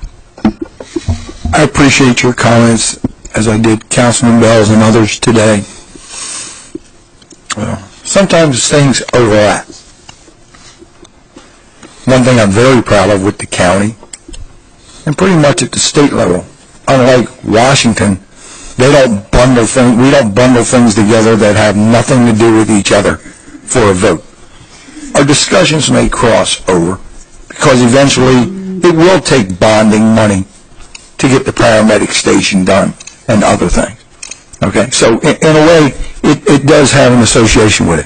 I appreciate your comments, as I did Councilman Bell's and others today. Well, sometimes things overlap. One thing I'm very proud of with the county, and pretty much at the state level, unlike Washington, they don't bundle things, we don't bundle things together that have nothing to do with each other for a vote. Our discussions may cross over, because eventually it will take bonding money to get the paramedic station done and other things. Okay, so in, in a way, it, it does have an association with it.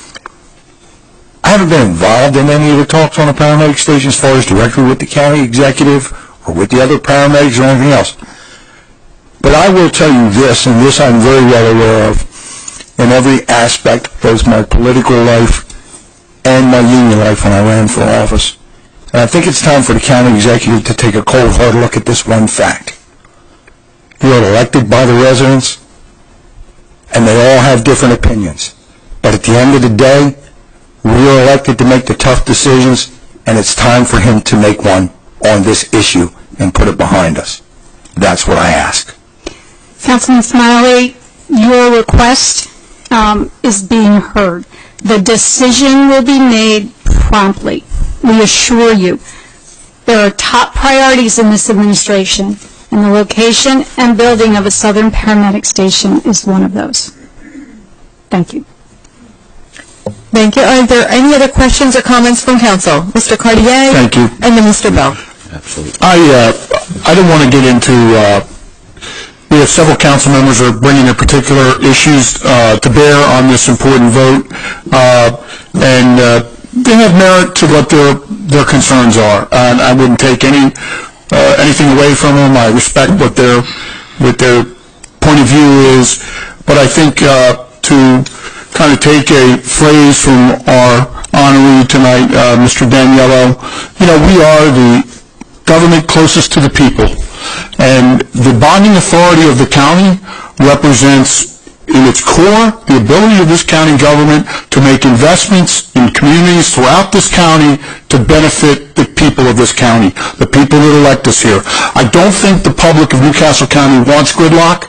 I haven't been involved in any of the talks on the paramedic station as far as directly with the county executive or with the other paramedics or anything else. But I will tell you this, and this I'm very well aware of, in every aspect, both my political life and my union life when I ran for office. And I think it's time for the county executive to take a cold, hard look at this one fact. You are elected by the residents, and they all have different opinions. But at the end of the day, we are elected to make the tough decisions, and it's time for him to make one on this issue and put it behind us. That's what I ask. Councilman Smiley, your request um, is being heard. The decision will be made promptly. We assure you. There are top priorities in this administration, and the location and building of a Southern Paramedic Station is one of those. Thank you. Thank you. Are there any other questions or comments from council? Mister Cartier? Thank you. And then Mister Bell. Absolutely. I, uh, I don't want to get into, uh, we have several council members who are bringing their particular issues uh, to bear on this important vote, uh, and uh, they have merit to what their, their concerns are. And I wouldn't take any, uh, anything away from them. I respect what their what their point of view is, but I think uh, to kind of take a phrase from our honoree tonight, uh, Mister Daniello, you know, we are the government closest to the people, and the bonding authority of the county represents in its core the ability of this county government to make investments in communities throughout this county to benefit the people of this county, the people that elect us here. I don't think the public of Newcastle County wants gridlock.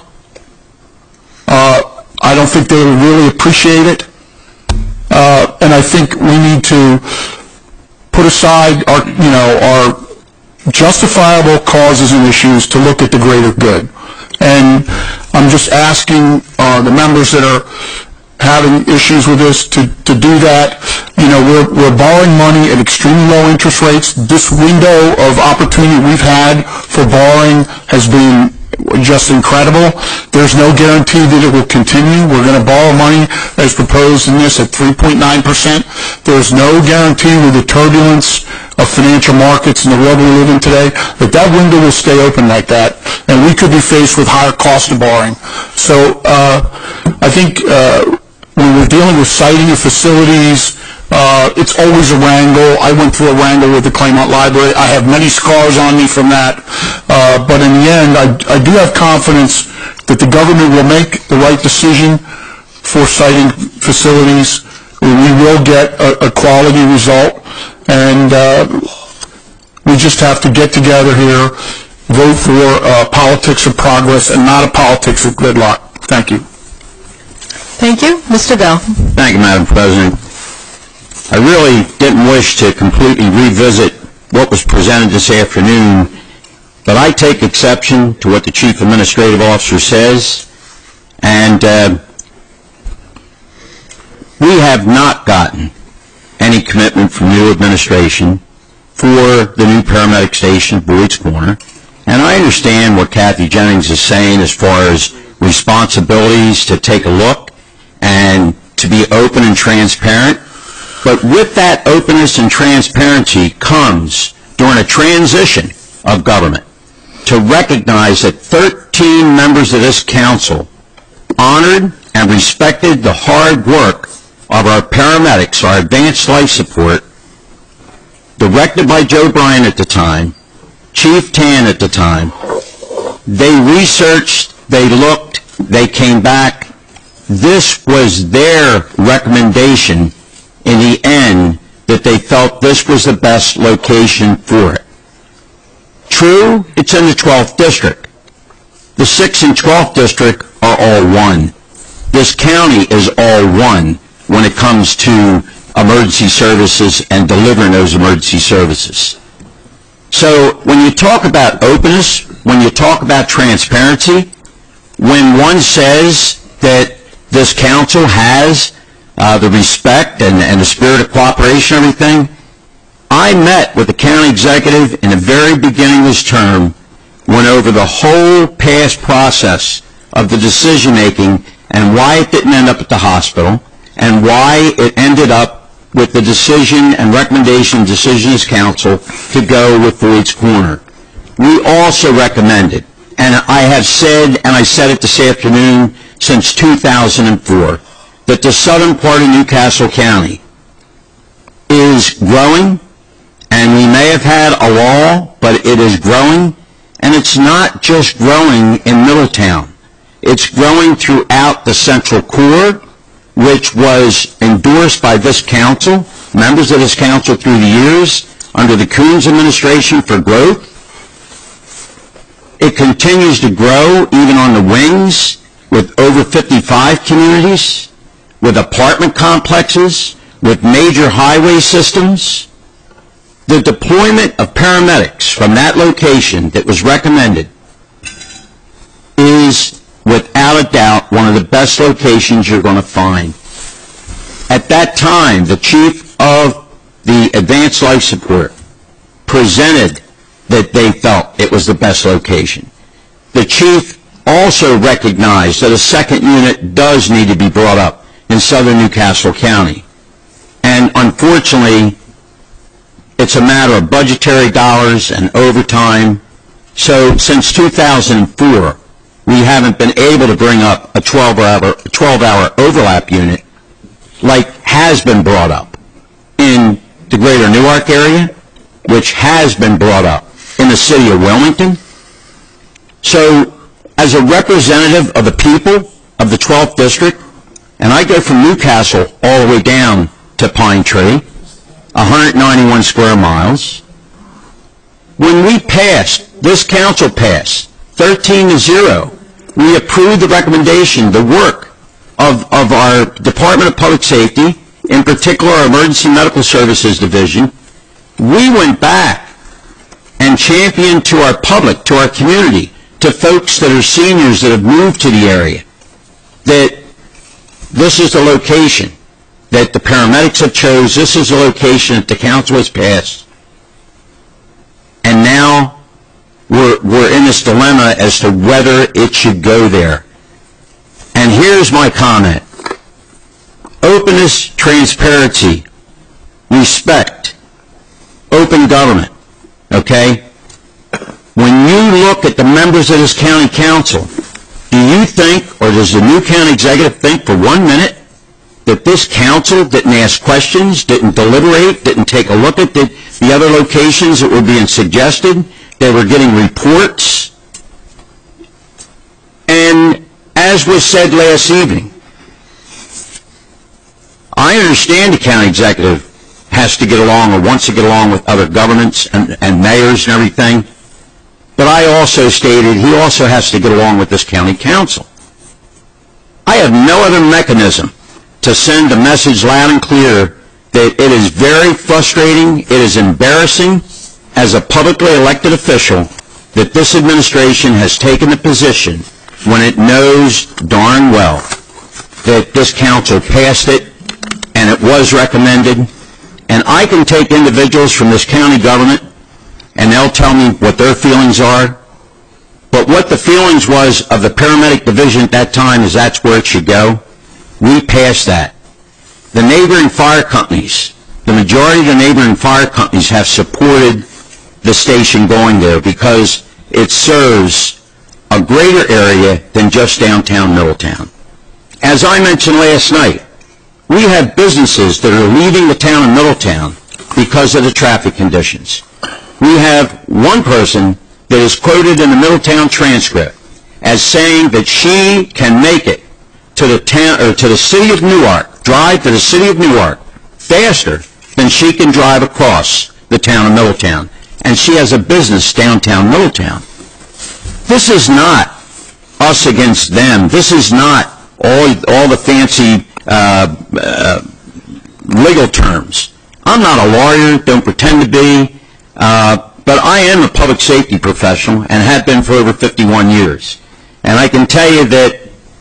Uh, I don't think they would really appreciate it. Uh, and I think we need to put aside our, you know, our justifiable causes and issues to look at the greater good. And I'm just asking uh, the members that are having issues with this to, to do that. You know, we're, we're borrowing money at extremely low interest rates. This window of opportunity we've had for borrowing has been just incredible. There's no guarantee that it will continue. We're going to borrow money as proposed in this at three point nine percent. There's no guarantee with the turbulence of financial markets in the world we live in today that that window will stay open like that, and we could be faced with higher cost of borrowing. So uh, I think uh, when we're dealing with siting of facilities, Uh, it's always a wrangle. I went through a wrangle with the Claymont Library. I have many scars on me from that. Uh, but in the end, I, I do have confidence that the government will make the right decision for siting facilities. We will get a, a quality result. And uh, we just have to get together here, vote for uh, politics of progress and not a politics of gridlock. Thank you. Thank you. Mister Bell. Thank you, Madam President. I really didn't wish to completely revisit what was presented this afternoon, but I take exception to what the Chief Administrative Officer says, and uh, we have not gotten any commitment from new administration for the new paramedic station at Boyd's Corner, and I understand what Kathy Jennings is saying as far as responsibilities to take a look and to be open and transparent. But with that openness and transparency comes during a transition of government to recognize that thirteen members of this council honored and respected the hard work of our paramedics, our advanced life support, directed by Joe Bryan at the time, Chief Tan at the time. They researched, they looked, they came back. This was their recommendation in the end, that they felt this was the best location for it. True, it's in the twelfth District. The sixth and twelfth District are all one. This county is all one when it comes to emergency services and delivering those emergency services. So when you talk about openness, when you talk about transparency, when one says that this council has Uh, the respect and, and the spirit of cooperation and everything. I met with the county executive in the very beginning of this term, went over the whole past process of the decision-making and why it didn't end up at the hospital and why it ended up with the decision and recommendation decision as council to go with Boyd's Corner. We also recommended, and I have said, and I said it this afternoon, since two thousand four, that the southern part of Newcastle County is growing, and we may have had a law, but it is growing, and it's not just growing in Middletown. It's growing throughout the Central Core, which was endorsed by this council, members of this council through the years, under the Coons administration for growth. It continues to grow even on the wings with over fifty-five communities, with apartment complexes, with major highway systems. The deployment of paramedics from that location that was recommended is, without a doubt, one of the best locations you're going to find. At that time, the chief of the Advanced Life Support presented that they felt it was the best location. The chief also recognized that a second unit does need to be brought up in southern Newcastle County. And unfortunately, it's a matter of budgetary dollars and overtime. So since two thousand four, we haven't been able to bring up a twelve-hour twelve-hour overlap unit like has been brought up in the greater Newark area, which has been brought up in the city of Wilmington. So, as a representative of the people of the twelfth District, and I go from Newcastle all the way down to Pine Tree, one hundred ninety-one square miles, when we passed, this council passed, thirteen to zero, we approved the recommendation, the work of, of our Department of Public Safety, in particular our Emergency Medical Services Division. We went back and championed to our public, to our community, to folks that are seniors that have moved to the area, that this is the location that the paramedics have chose, this is the location that the council has passed. And now we're, we're in this dilemma as to whether it should go there. And here's my comment. Openness, transparency, respect, open government, okay? When you look at the members of this county council, do you think, or does the new county executive think for one minute that this council didn't ask questions, didn't deliberate, didn't take a look at the, the other locations that were being suggested? They were getting reports. And as was said last evening, I understand the county executive has to get along or wants to get along with other governments and, and mayors and everything, but I also stated he also has to get along with this county council. I have no other mechanism to send a message loud and clear that it is very frustrating, it is embarrassing as a publicly elected official that this administration has taken a position when it knows darn well that this council passed it and it was recommended. And I can take individuals from this county government and they'll tell me what their feelings are. But what the feelings was of the paramedic division at that time is that's where it should go. We passed that. The neighboring fire companies, the majority of the neighboring fire companies have supported the station going there because it serves a greater area than just downtown Middletown. As I mentioned last night, we have businesses that are leaving the town of Middletown because of the traffic conditions. We have one person that is quoted in the Middletown transcript as saying that she can make it to the town or to the city of Newark, drive to the city of Newark faster than she can drive across the town of Middletown. And she has a business downtown Middletown. This is not us against them. This is not all, all the fancy uh, uh, legal terms. I'm not a lawyer, don't pretend to be, uh, but I am a public safety professional and have been for over fifty-one years. And I can tell you that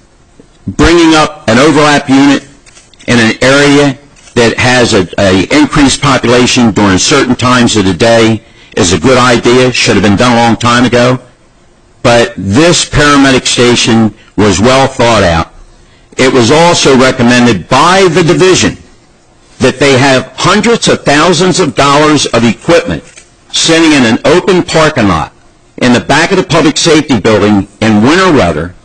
bringing up an overlap unit in an area that has a, a increased population during certain times of the day is a good idea, should have been done a long time ago. But this paramedic station was well thought out. It was also recommended by the division that they have hundreds of thousands of dollars of equipment sitting in an open parking lot in the back of the public safety building in winter weather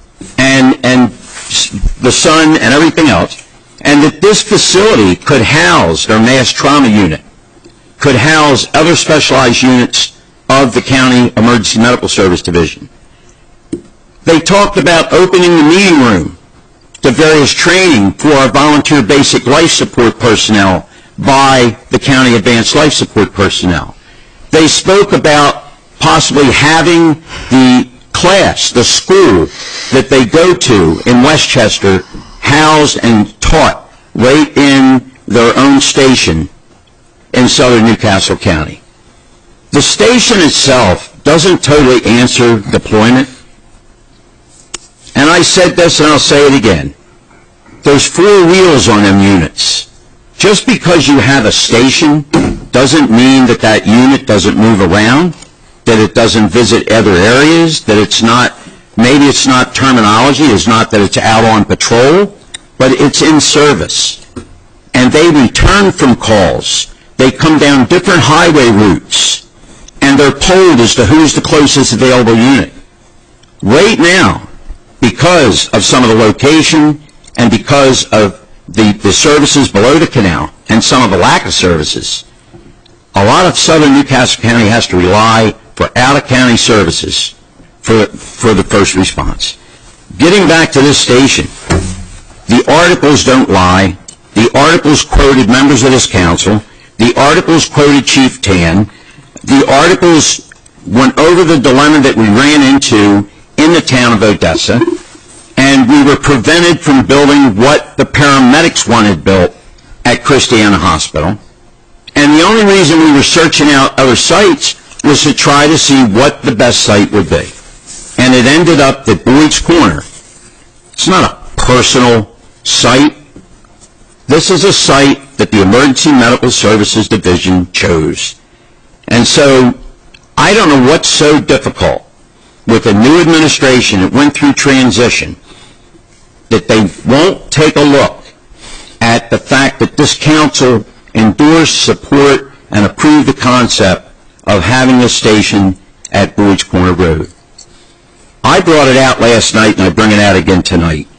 and, and the sun and everything else, and that this facility could house their mass trauma unit, could house other specialized units of the County Emergency Medical Service Division. They talked about opening the meeting room to various training for our volunteer basic life support personnel by the County Advanced Life Support personnel. They spoke about possibly having the class, the school that they go to in Westchester, housed and taught right in their own station in southern Newcastle County. The station itself doesn't totally answer deployment. And I said this and I'll say it again. There's four wheels on them units. Just because you have a station doesn't mean that that unit doesn't move around, that it doesn't visit other areas, that it's not, maybe it's not terminology, it's not that it's out on patrol, but it's in service. And they return from calls. They come down different highway routes, and they're polled as to who's the closest available unit. right now, because of some of the location and because of the, the services below the canal and some of the lack of services, a lot of southern Newcastle County has to rely for out-of-county services for, for the first response. Getting back to this station, the articles don't lie. The articles quoted members of this council. The articles quoted Chief Tan. The articles went over the dilemma that we ran into in the town of Odessa, and we were prevented from building what the paramedics wanted built at Christiana Hospital. And the only reason we were searching out other sites was to try to see what the best site would be. And it ended up that Boyd's Corner, it's not a personal site. This is a site that the Emergency Medical Services Division chose. And so I don't know what's so difficult with a new administration that went through transition that they won't take a look at the fact that this council endorsed, support, and approved the concept of having a station at Boyd's Corner Road. I brought it out last night, and I bring it out again tonight.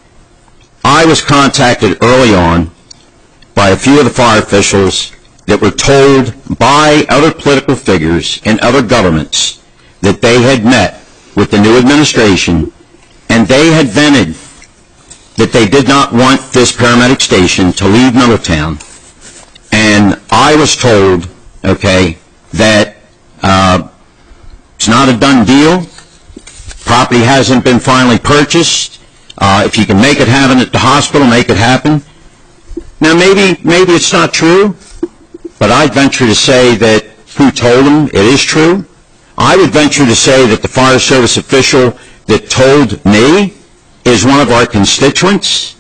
I was contacted early on by a few of the fire officials that were told by other political figures in other governments that they had met with the new administration, and they had vented that they did not want this paramedic station to leave Middletown. And I was told, okay, that uh, it's not a done deal. Property hasn't been finally purchased. Uh, if you can make it happen at the hospital, make it happen. Now, maybe maybe it's not true, but I'd venture to say that who told them it is true. I would venture to say that the fire service official that told me is one of our constituents.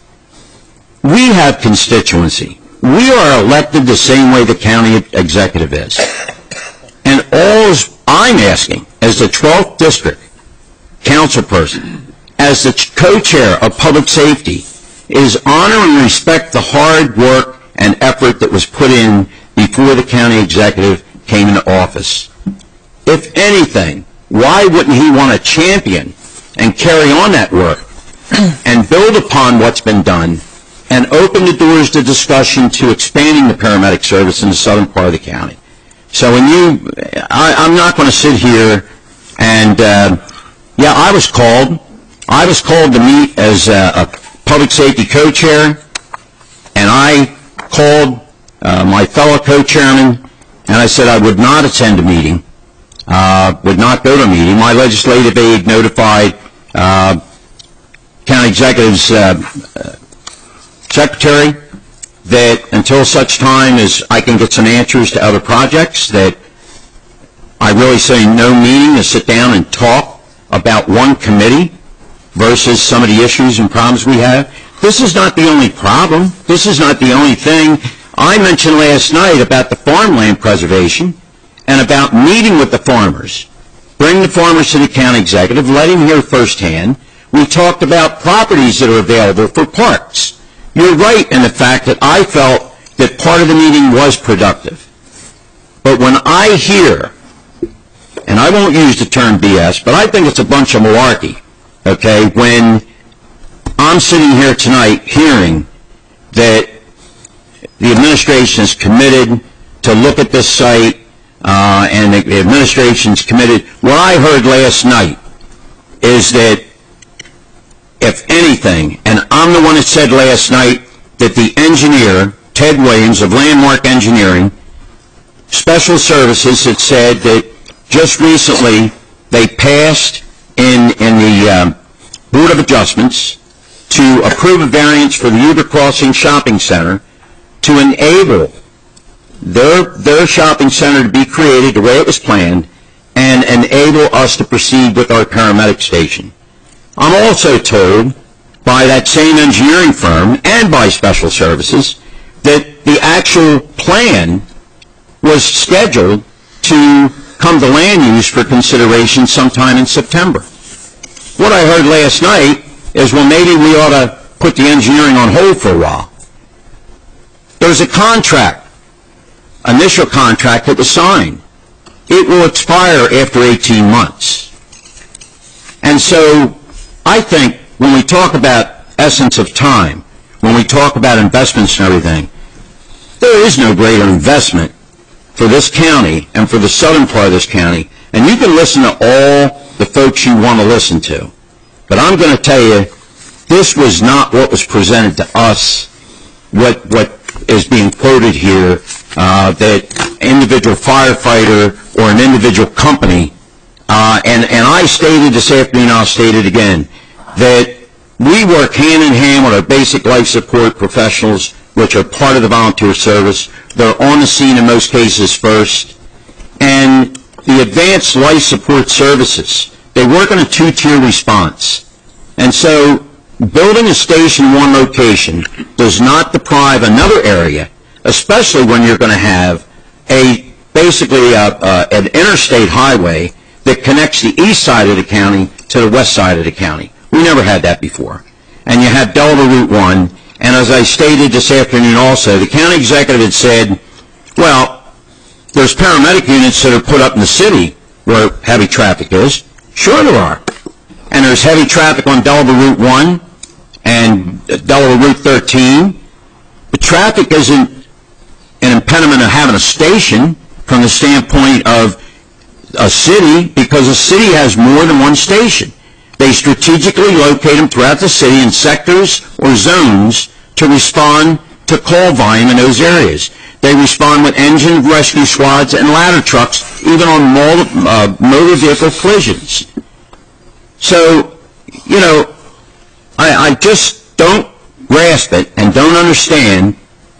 We have constituency. We are elected the same way the county executive is. And all I'm asking as the twelfth district council person, as the co-chair of public safety, is honor and respect the hard work and effort that was put in before the county executive came into office. If anything, why wouldn't he want to champion and carry on that work and build upon what's been done and open the doors to discussion to expanding the paramedic service in the southern part of the county? So when you, I, I'm not going to sit here and, uh, yeah, I was called. I was called to meet as a, a public safety co-chair, and I called uh, my fellow co-chairman, and I said I would not attend a meeting, uh, would not go to a meeting. My legislative aide notified uh, county executive's uh, uh, secretary that until such time as I can get some answers to other projects, that I really say no meeting to sit down and talk about one committee versus some of the issues and problems we have. This is not the only problem. This is not the only thing. I mentioned last night about the farmland preservation and about meeting with the farmers. Bring the farmers to the county executive, let him hear firsthand. We talked about properties that are available for parks. You're right in the fact that I felt that part of the meeting was productive. But when I hear, and I won't use the term B S, but I think it's a bunch of malarkey, okay, when I'm sitting here tonight hearing that the administration is committed to look at this site, uh, and the administration's committed. What I heard last night is that, if anything, and I'm the one that said last night that the engineer, Ted Williams of Landmark Engineering, Special Services, had said that just recently they passed in, in the um, Board of Adjustments to approve a variance for the Uber Crossing Shopping Center to enable their, their shopping center to be created the way it was planned and enable us to proceed with our paramedic station. I'm also told by that same engineering firm and by Special Services that the actual plan was scheduled to come to land use for consideration sometime in September. What I heard last night is, well, maybe we ought to put the engineering on hold for a while. There's a contract, initial contract that was signed. It will expire after eighteen months. And And so I think when we talk about essence of time, when we talk about investments and everything, there is no greater investment for this county and for the southern part of this county. And you can listen to all the folks you want to listen to. But I'm going to tell you, this was not what was presented to us, what what is being quoted here, uh, that individual firefighter or an individual company, uh, and, and I stated this afternoon, I'll state it again, that we work hand in hand with our basic life support professionals, which are part of the volunteer service. They're on the scene in most cases first. And the advanced life support services, they work on a two-tier response. And so building a station in one location does not deprive another area, especially when you're going to have a basically a, a, an interstate highway that connects the east side of the county to the west side of the county. We never had that before. And you have Delaware Route one, and as I stated this afternoon also, the county executive had said, well, there's paramedic units that are put up in the city where heavy traffic is. Sure there are. And there's heavy traffic on Delaware Route one and Delaware Route thirteen. But traffic isn't an impediment of having a station from the standpoint of a city, because a city has more than one station. They strategically locate them throughout the city in sectors or zones to respond to call volume in those areas. They respond with engine rescue squads and ladder trucks, even on uh, motor vehicle collisions. So, you know, I, I just don't grasp it and don't understand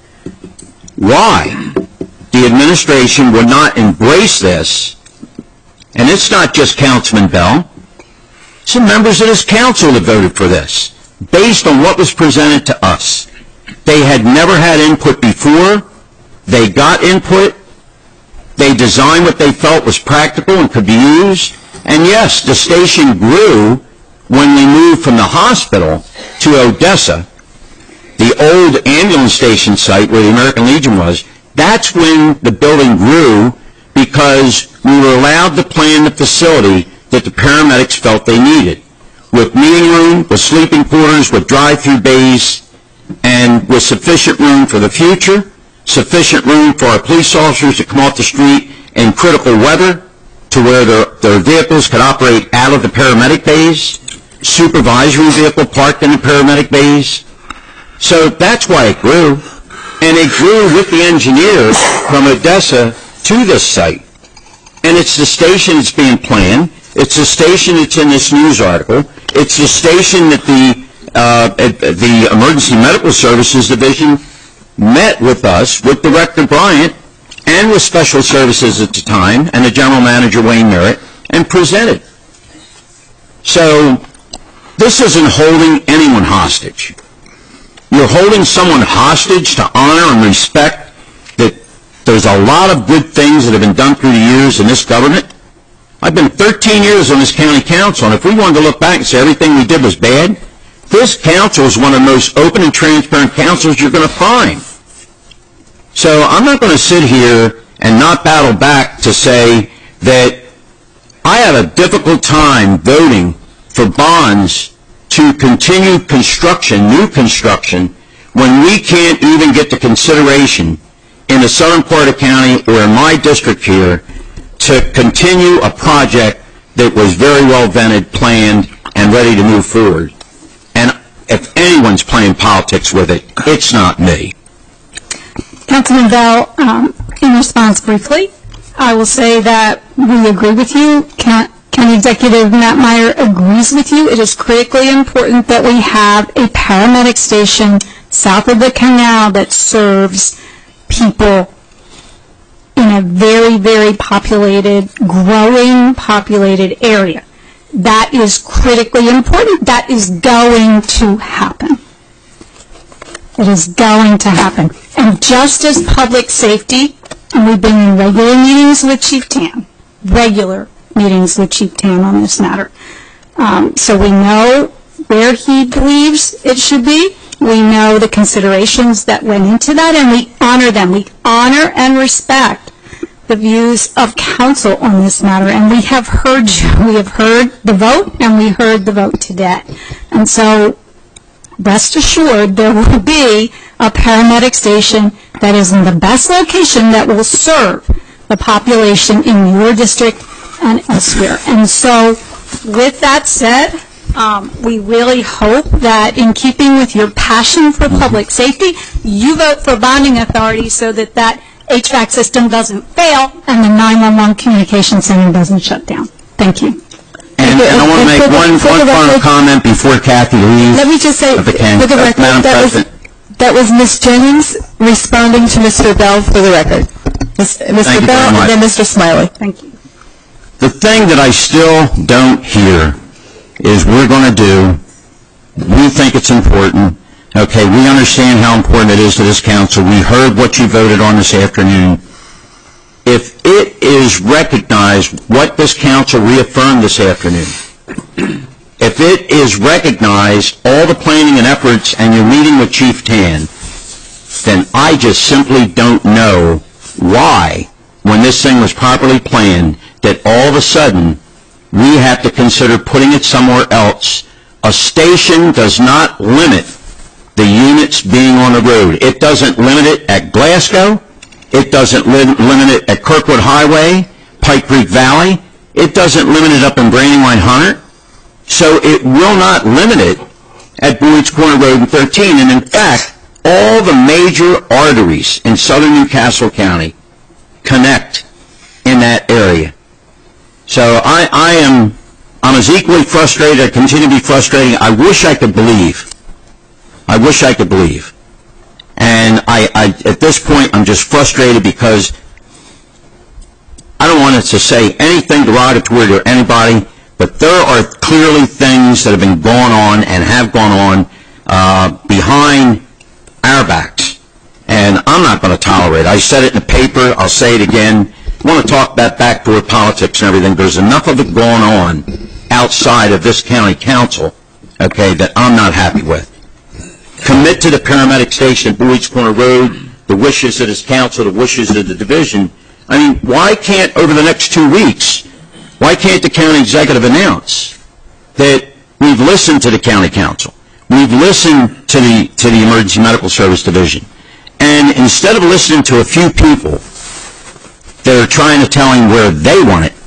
why the administration would not embrace this. And it's not just Councilman Bell. Some members of this council that voted for this, based on what was presented to us. They had never had input before. They got input. They designed what they felt was practical and could be used. And yes, the station grew when we moved from the hospital to Odessa, the old ambulance station site where the American Legion was. That's when the building grew, because we were allowed to plan the facility that the paramedics felt they needed, with meeting room, with sleeping quarters, with drive-through bays, and with sufficient room for the future, sufficient room for our police officers to come off the street in critical weather to where their, their vehicles could operate out of the paramedic bays, supervisory vehicle parked in the paramedic bays. So that's why it grew. And it grew with the engineers from Odessa to this site. And it's the station that's being planned. It's the station that's in this news article. It's the station that the uh, the Emergency Medical Services Division met with us, with Director Bryant, and with Special Services at the time, and the General Manager, Wayne Merritt, and presented. So this isn't holding anyone hostage. You're holding someone hostage to honor and respect that there's a lot of good things that have been done through the years in this government. I've been thirteen years on this county council, and if we wanted to look back and say everything we did was bad, this council is one of the most open and transparent councils you're going to find. So I'm not going to sit here and not battle back to say that I had a difficult time voting for bonds to continue construction, new construction, when we can't even get the consideration in the southern part of the county or in my district here to continue a project that was very well vetted, planned, and ready to move forward. And if anyone's playing politics with it, it's not me. Councilman Bell, um, in response briefly, I will say that we agree with you. County Executive Matt Meyer agrees with you. It is critically important that we have a paramedic station south of the canal that serves people in a very, very populated, growing populated area. That is critically important. That is going to happen. It is going to happen. And just as public safety, and we've been in regular meetings with Chief Tam, regular meetings with Chief Tam on this matter. Um, so we know where he believes it should be. We know the considerations that went into that, and we honor them. We honor and respect the views of council on this matter, and we have heard you. We have heard the vote, and we heard the vote today. And so rest assured there will be a paramedic station that is in the best location that will serve the population in your district and elsewhere. And so with that said, um, we really hope that in keeping with your passion for public safety, you vote for bonding authority so that that H V A C system doesn't fail and the nine one one communication center doesn't shut down. Thank you. And, and I want to make one, one final comment before Kathy leaves. Let me just say, for the record, Madam that was, President. that was Miz Jennings responding to Mister Bell for the record. Mister Thank you Bell very much. and then Mister Smiley. Thank you. The thing that I still don't hear is we're going to do, we think it's important, okay, we understand how important it is to this council. We heard what you voted on this afternoon. If it is recognized what this council reaffirmed this afternoon, if it is recognized all the planning and efforts and you're meeting with Chief Tan, then I just simply don't know why, when this thing was properly planned, that all of a sudden we have to consider putting it somewhere else. A station does not limit the units being on the road. It doesn't limit it at Glasgow. It doesn't lim- limit it at Kirkwood Highway, Pike Creek Valley. It doesn't limit it up in Brandywine Hunter. So it will not limit it at Boyd's Corner Road and thirteen. And in fact, all the major arteries in southern Newcastle County connect in that area. So I, I am, I'm as equally frustrated, I continue to be frustrated. I wish I could believe. I wish I could believe. And I, I, at this point, I'm just frustrated because I don't want it to say anything derogatory to anybody, but there are clearly things that have been going on and have gone on uh, behind our backs. And I'm not going to tolerate it. I said it in the paper. I'll say it again. I want to talk about backdoor politics and everything. There's enough of it going on outside of this county council, okay, that I'm not happy with. Commit to the paramedic station at Boyd's Corner Road, the wishes of this council, the wishes of the division. I mean, why can't, over the next two weeks, why can't the county executive announce that we've listened to the county council, we've listened to the, to the Emergency Medical Service Division, and instead of listening to a few people that are trying to tell him where they want it,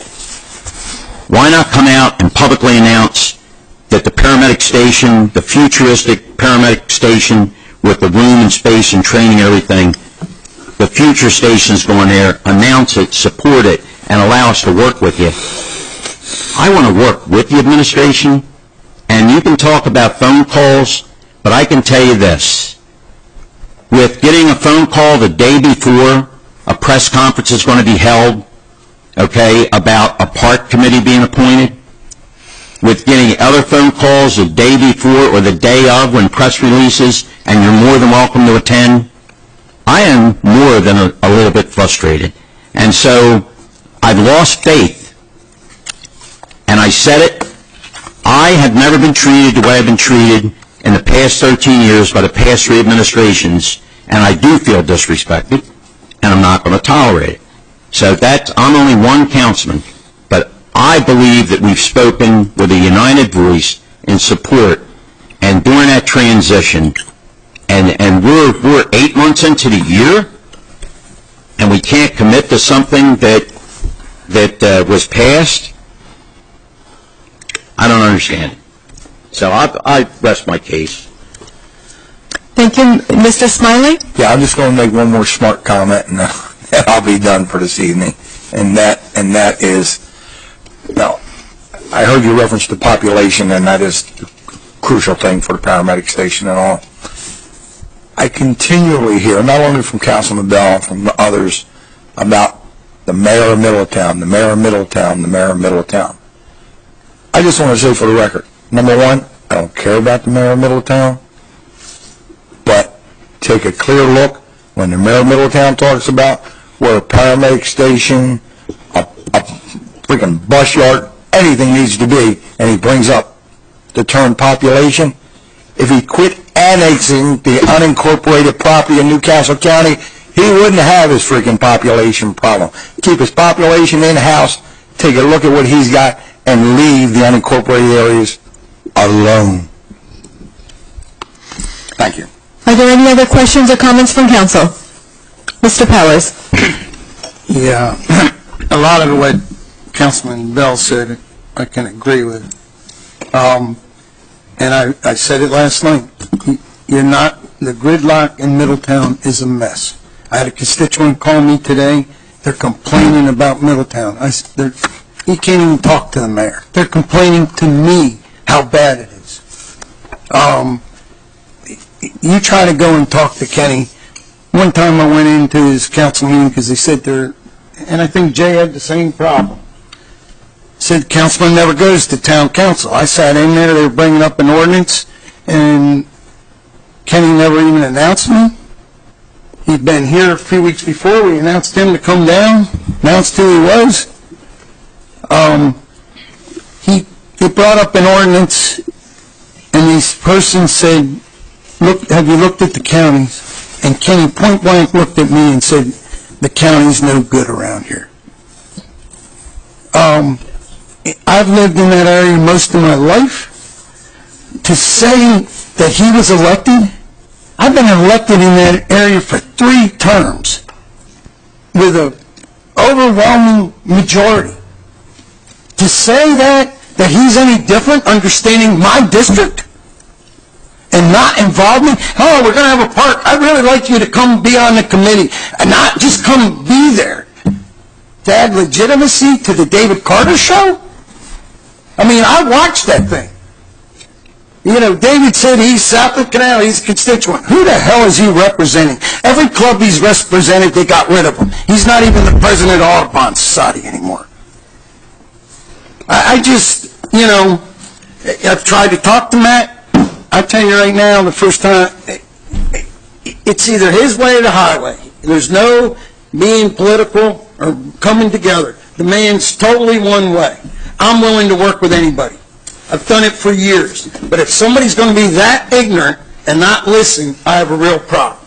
why not come out and publicly announce that the paramedic station, the futuristic paramedic station with the room and space and training and everything, the future stations going there, announce it, support it, and allow us to work with you. I want to work with the administration, and you can talk about phone calls, but I can tell you this. With getting a phone call the day before a press conference is going to be held, okay, about a park committee being appointed, with getting other phone calls the day before or the day of when press releases, and you're more than welcome to attend, I am more than a, a little bit frustrated. And so I've lost faith, and I said it, I have never been treated the way I've been treated in the past thirteen years by the past three administrations, and I do feel disrespected, and I'm not going to tolerate it. So that's, I'm only one councilman, but I believe that we've spoken with a united voice in support, and during that transition, and, and we're, we're eight months into the year, and we can't commit to something that, that uh, was passed. I don't understand it. So I, I rest my case. Thank you. Mister Smiley? Yeah, I'm just going to make one more smart comment, and uh, I'll be done for this evening. And that, and that is, now, I heard you reference the population, and that is the crucial thing for the paramedic station and all. I continually hear, not only from Councilman Bell, from others, about the mayor of Middletown, the mayor of Middletown, the mayor of Middletown. I just want to say for the record, number one, I don't care about the mayor of Middletown, but take a clear look when the mayor of Middletown talks about where a paramedic station, a, a freaking bus yard, anything needs to be, and he brings up the term population. If he quit annexing the unincorporated property in Newcastle County, he wouldn't have his freaking population problem. Keep his population in-house, take a look at what he's got, and leave the unincorporated areas alone. Thank you. Are there any other questions or comments from council? Mister Powers? Yeah, a lot of what Councilman Bell said, I can agree with. Um, and I, I said it last night. You're not, the gridlock in Middletown is a mess. I had a constituent call me today. They're complaining about Middletown. I, s- they're, he can't even talk to the mayor. They're complaining to me how bad it is. Um, you try to go and talk to Kenny. One time I went into his council meeting because they said they're, and I think Jay had the same problem. Said councilman never goes to town council. I sat in there, they were bringing up an ordinance, and Kenny never even announced me. He'd been here a few weeks before. We announced him to come down, announced who he was. Um, he, he brought up an ordinance, and this person said, "Look, have you looked at the counties?" And Kenny point blank looked at me and said, "The county's no good around here." Um, I've lived in that area most of my life. To say that he was elected, I've been elected in that area for three terms with an overwhelming majority. To say that, that he's any different, understanding my district, and not involve me, "Oh, we're going to have a park. I'd really like you to come be on the committee," and not just come be there. To add legitimacy to the David Carter show? I mean, I watched that thing. You know, David said he's south of Canal, he's a constituent. Who the hell is he representing? Every club he's represented, they got rid of him. He's not even the president of Audubon Society anymore. I, I just, you know, I've tried to talk to Matt. I tell you right now, the first time, it's either his way or the highway. There's no being political or coming together. The man's totally one way. I'm willing to work with anybody. I've done it for years. But if somebody's going to be that ignorant and not listen, I have a real problem.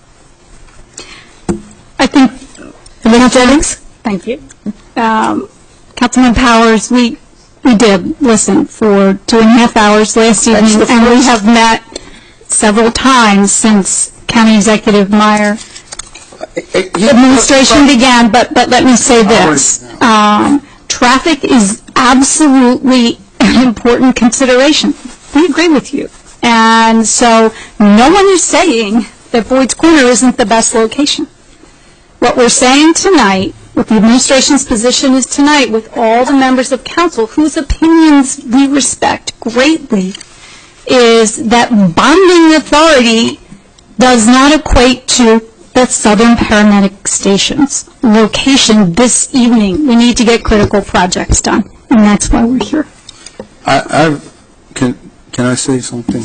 I think, Amanda Jennings? thank you. Um, Councilman Powers, we, we did listen for two and a half hours last evening, That's the and we first- have met several times since County Executive Meyer administration began, but, but let me say this. Um, traffic is absolutely an important consideration. We agree with you. And so no one is saying that Boyd's Corner isn't the best location. What we're saying tonight, what the administration's position is tonight with all the members of council, whose opinions we respect greatly, is that bonding authority does not equate to the Southern Paramedic Station's location this evening. We need to get critical projects done, and that's why we're here. I, I can, can I say something?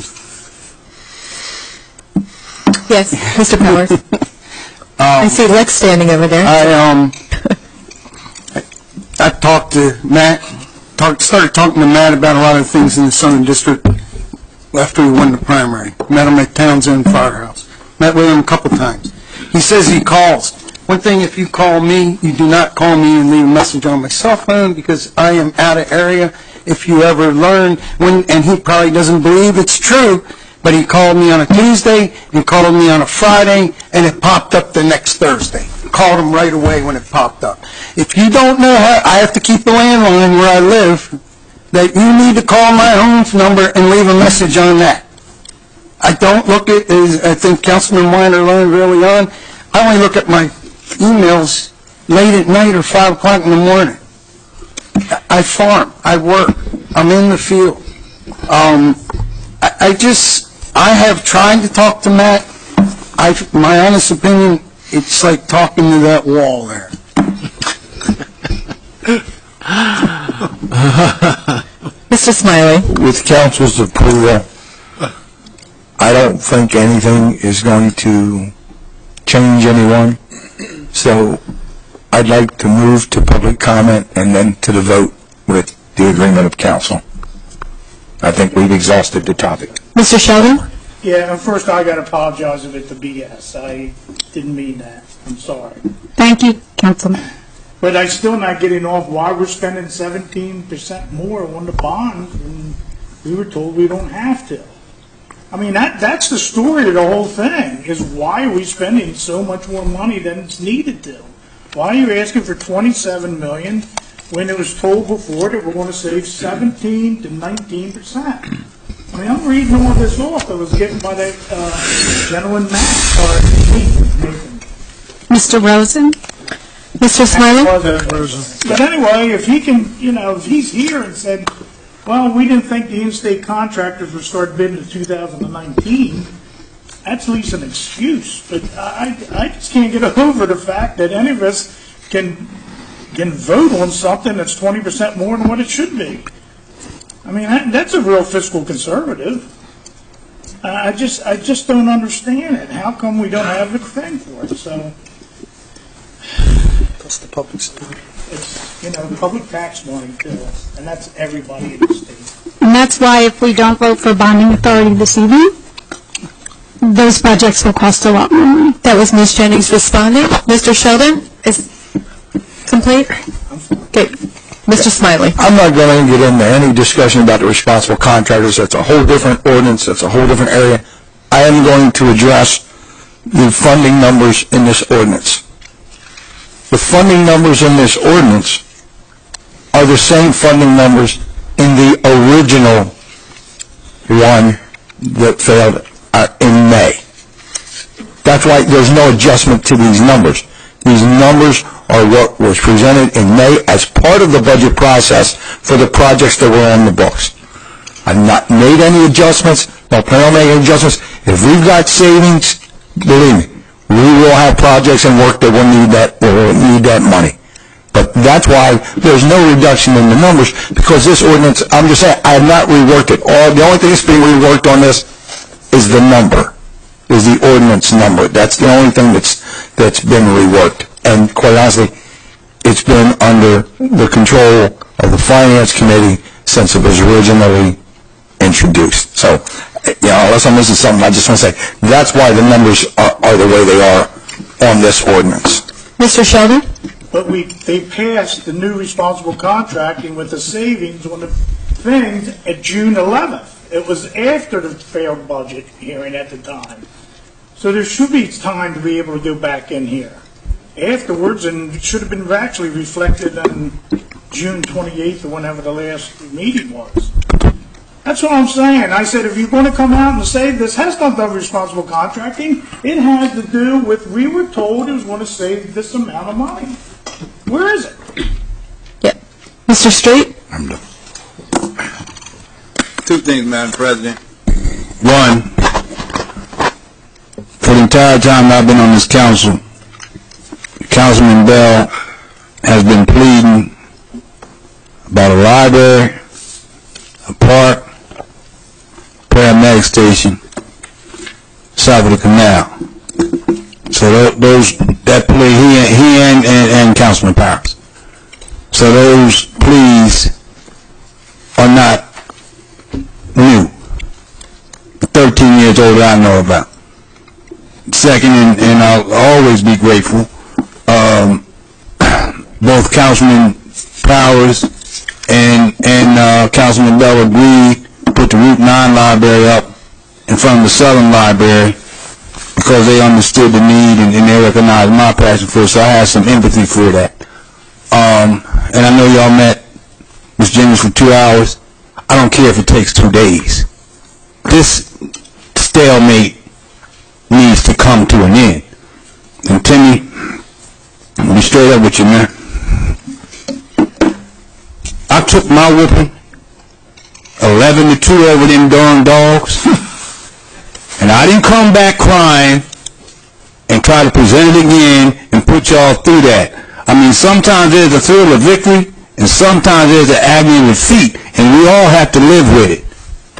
Yes, Mister Powers. I see Lex standing over there. I, um, I, I talked to Matt, talked, started talking to Matt about a lot of things in the Southern District after we won the primary. Met him at Townsend Firehouse. Met with him a couple times. He says he calls. One thing, if you call me, you do not call me and leave a message on my cell phone because I am out of area. If you ever learn, when, and he probably doesn't believe it's true, but he called me on a Tuesday and called me on a Friday, and it popped up the next Thursday. Called him right away when it popped up. If you don't know how, I have to keep the landline where I live, that you need to call my home number and leave a message on that. I don't look at, as I think Councilman Weiner learned early on, I only look at my emails late at night or five o'clock in the morning. I farm, I work, I'm in the field. Um, I, I just, I have tried to talk to Matt. I, my honest opinion, it's like talking to that wall there. Mister Smiley. With council's approval, I don't think anything is going to change anyone. So I'd like to move to public comment and then to the vote with the agreement of council. I think we've exhausted the topic. Mister Sheldon? Yeah, and first I got to apologize if it's a B S. I didn't mean that. I'm sorry. Thank you, Councilman. But I'm still not getting off why we're spending seventeen percent more on the bonds when we were told we don't have to. I mean, that that's the story of the whole thing, is why are we spending so much more money than it's needed to? Why are you asking for twenty-seven million dollars when it was told before that we're going to save seventeen to nineteen percent? I mean, I'm reading all this off that was given by that uh, gentleman, Matt, or Nathan. Mister Rosen? Mister Smiley? But anyway, if he can, you know, if he's here and said, well, we didn't think the in-state contractors would start bidding in two thousand nineteen, that's at least an excuse. But I, I just can't get over the fact that any of us can can vote on something that's twenty percent more than what it should be. I mean, that, that's a real fiscal conservative. I just, I just don't understand it. How come we don't have a thing for it? So. That's the public school. It's, you know, public tax money too, and that's everybody in the state. And that's why if we don't vote for bonding authority this evening, those projects will cost a lot more money. That was Miz Jennings responding. Mister Sheldon is complete? Okay. Mister Smiley. I'm not going to get into any discussion about the responsible contractors. That's a whole different ordinance. That's a whole different area. I am going to address the funding numbers in this ordinance. The funding numbers in this ordinance are the same funding numbers in the original one that failed uh, in May. That's why there's no adjustment to these numbers. These numbers are what was presented in May as part of the budget process for the projects that were on the books. I've not made any adjustments, no plan on making adjustments. If we've got savings, believe me, we will have projects and work that will need that, will need that money. But that's why there's no reduction in the numbers, because this ordinance, I'm just saying, I have not reworked it. All, the only thing that's being reworked on this is the number, is the ordinance number. That's the only thing that's, that's been reworked. And quite honestly, it's been under the control of the Finance Committee since it was originally introduced. So, you know, unless I'm missing something, I just want to say, that's why the numbers are, are the way they are on this ordinance. Mister Sheldon? But we, they passed the new responsible contracting with the savings on the things at June eleventh. It was after the failed budget hearing at the time. So there should be time to be able to go back in here afterwards, and it should have been actually reflected on June twenty-eighth or whenever the last meeting was. That's what I'm saying. I said, if you're going to come out and say this has not done responsible contracting, it has to do with, we were told it was going to save this amount of money. Where is it? Yep. Mister Street? I'm done. Two things, Madam President. One, for the entire time I've been on this council, Councilman Bell has been pleading about a library, a park, paramedic station, south of the canal. So those, that plea, he, he and, and, and Councilman Powers. So those pleas are not new. thirteen years old I know about. Second, and, and I'll always be grateful, um, both Councilman Powers and, and uh, Councilman Bell agreed to put the Route nine library up in front of the Southern Library because they understood the need and, and they recognized my passion for it, so I had some empathy for that. Um, and I know y'all met Miz Jennings for two hours. I don't care if it takes two days. This stalemate needs to come to an end. And Timmy, I'll be straight up with you, man. I took my whooping, eleven to two over them darn dogs, and I didn't come back crying and try to present it again and put y'all through that. I mean, sometimes there's a thrill of victory, and sometimes there's an agony of defeat, and we all have to live with it.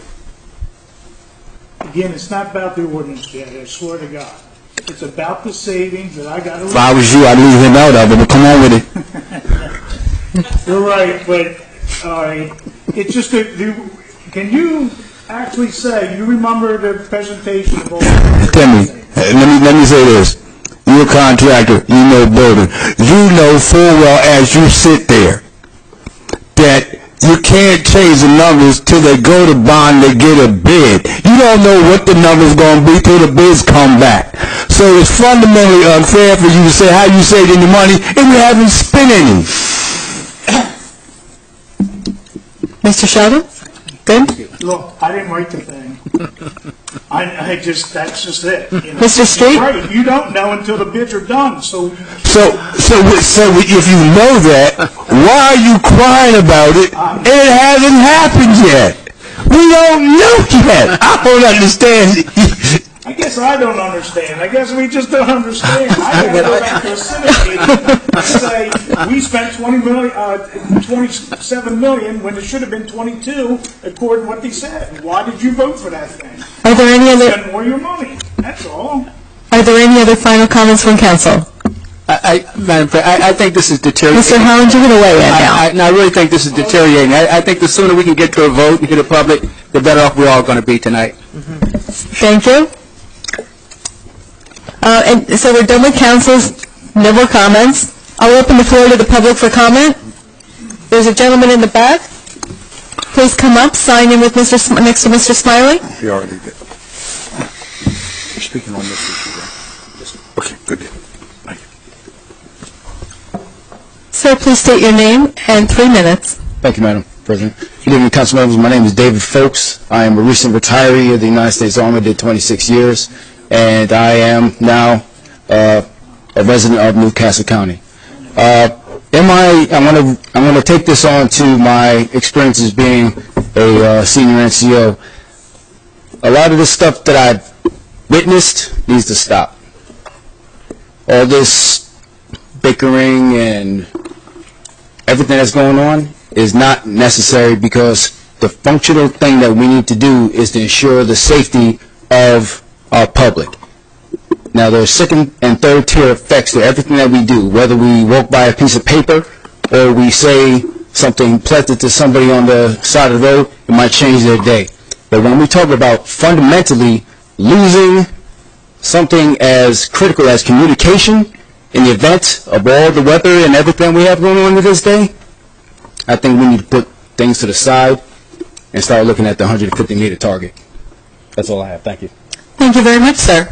Again, it's not about the ordinance, Jay, I swear to God. It's about the savings that I got to... If I was you, I'd leave him out of it, but come on with it. You're right, but, all right, it's just that, you, can you actually say, you remember the presentation of all... Timmy, let me, let me say this. You you're a contractor, you know building. You know full well as you sit there that you can't change the numbers till they go to bond, they get a bid. You don't know what the number's going to be till the bids come back. So it's fundamentally unfair for you to say how you saved any money and you haven't spent any. Mister Sheldon? Good? Look, I didn't write the thing. I, I just, that's just it. You know? Mister Street? Right, you don't know until the bids are done, so. So, so, so if you know that, why are you crying about it? And it hasn't happened yet. We don't know yet. I don't understand. I guess I don't understand. I guess we just don't understand. I gotta go back to a Senate meeting and say, we spent twenty million, uh, twenty-seven million when it should have been twenty-two, according to what they said. Why did you vote for that thing? Are there any other? Spend more of your money, that's all. Are there any other final comments from council? I, I, Madam Pre- I, I think this is deteriorating. Mister Howland, you're going to weigh in now. I, I, no, I really think this is deteriorating. I, I think the sooner we can get to a vote and get it public, the better off we're all going to be tonight. Thank you. Uh, and so we're done with council's no more comments. I'll open the floor to the public for comment. There's a gentleman in the back. Please come up, sign in with Mister Sm- next to Mister Smiley. You already did. You're speaking on this issue, right? Yes. Okay, good deal. Thank you. Sir, please state your name and three minutes. Thank you, Madam President. Good evening, council members. My name is David Folks. I am a recent retiree of the United States Army, did twenty-six years, and I am now uh, a resident of Newcastle County. Uh, in my, I want to, I want to take this on to my experiences being a uh, senior N C O. A lot of the stuff that I've witnessed needs to stop. All this bickering and everything that's going on is not necessary, because the functional thing that we need to do is to ensure the safety of our public. Now, there are second and third tier effects to everything that we do, whether we walk by a piece of paper or we say something pleasant to somebody on the side of the road. It might change their day. But when we talk about fundamentally losing something as critical as communication in the event of all the weather and everything we have going on to this day, I think we need to put things to the side and start looking at the one hundred fifty meter target. That's all I have. Thank you. Thank you very much, sir.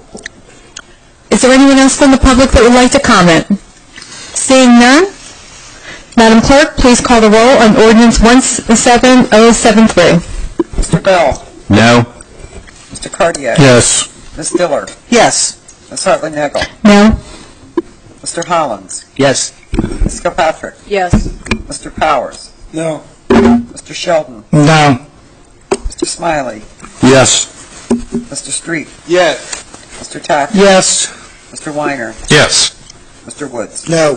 Is there anyone else from the public that would like to comment? Seeing none, Madam Clerk, please call the roll on ordinance one seven zero seven three. Mister Bell? No. Mister Cardiac? Yes. Miz Diller? Yes. Miz Hartley Nagel? No. Mister Hollins? Yes. Miz Kilpatrick? Yes. Mister Powers? No. Mister Sheldon? No. Mister Smiley? Yes. Mister Street? Yes. Mister Tackett? Yes. Mister Weiner? Yes. Mister Woods? No.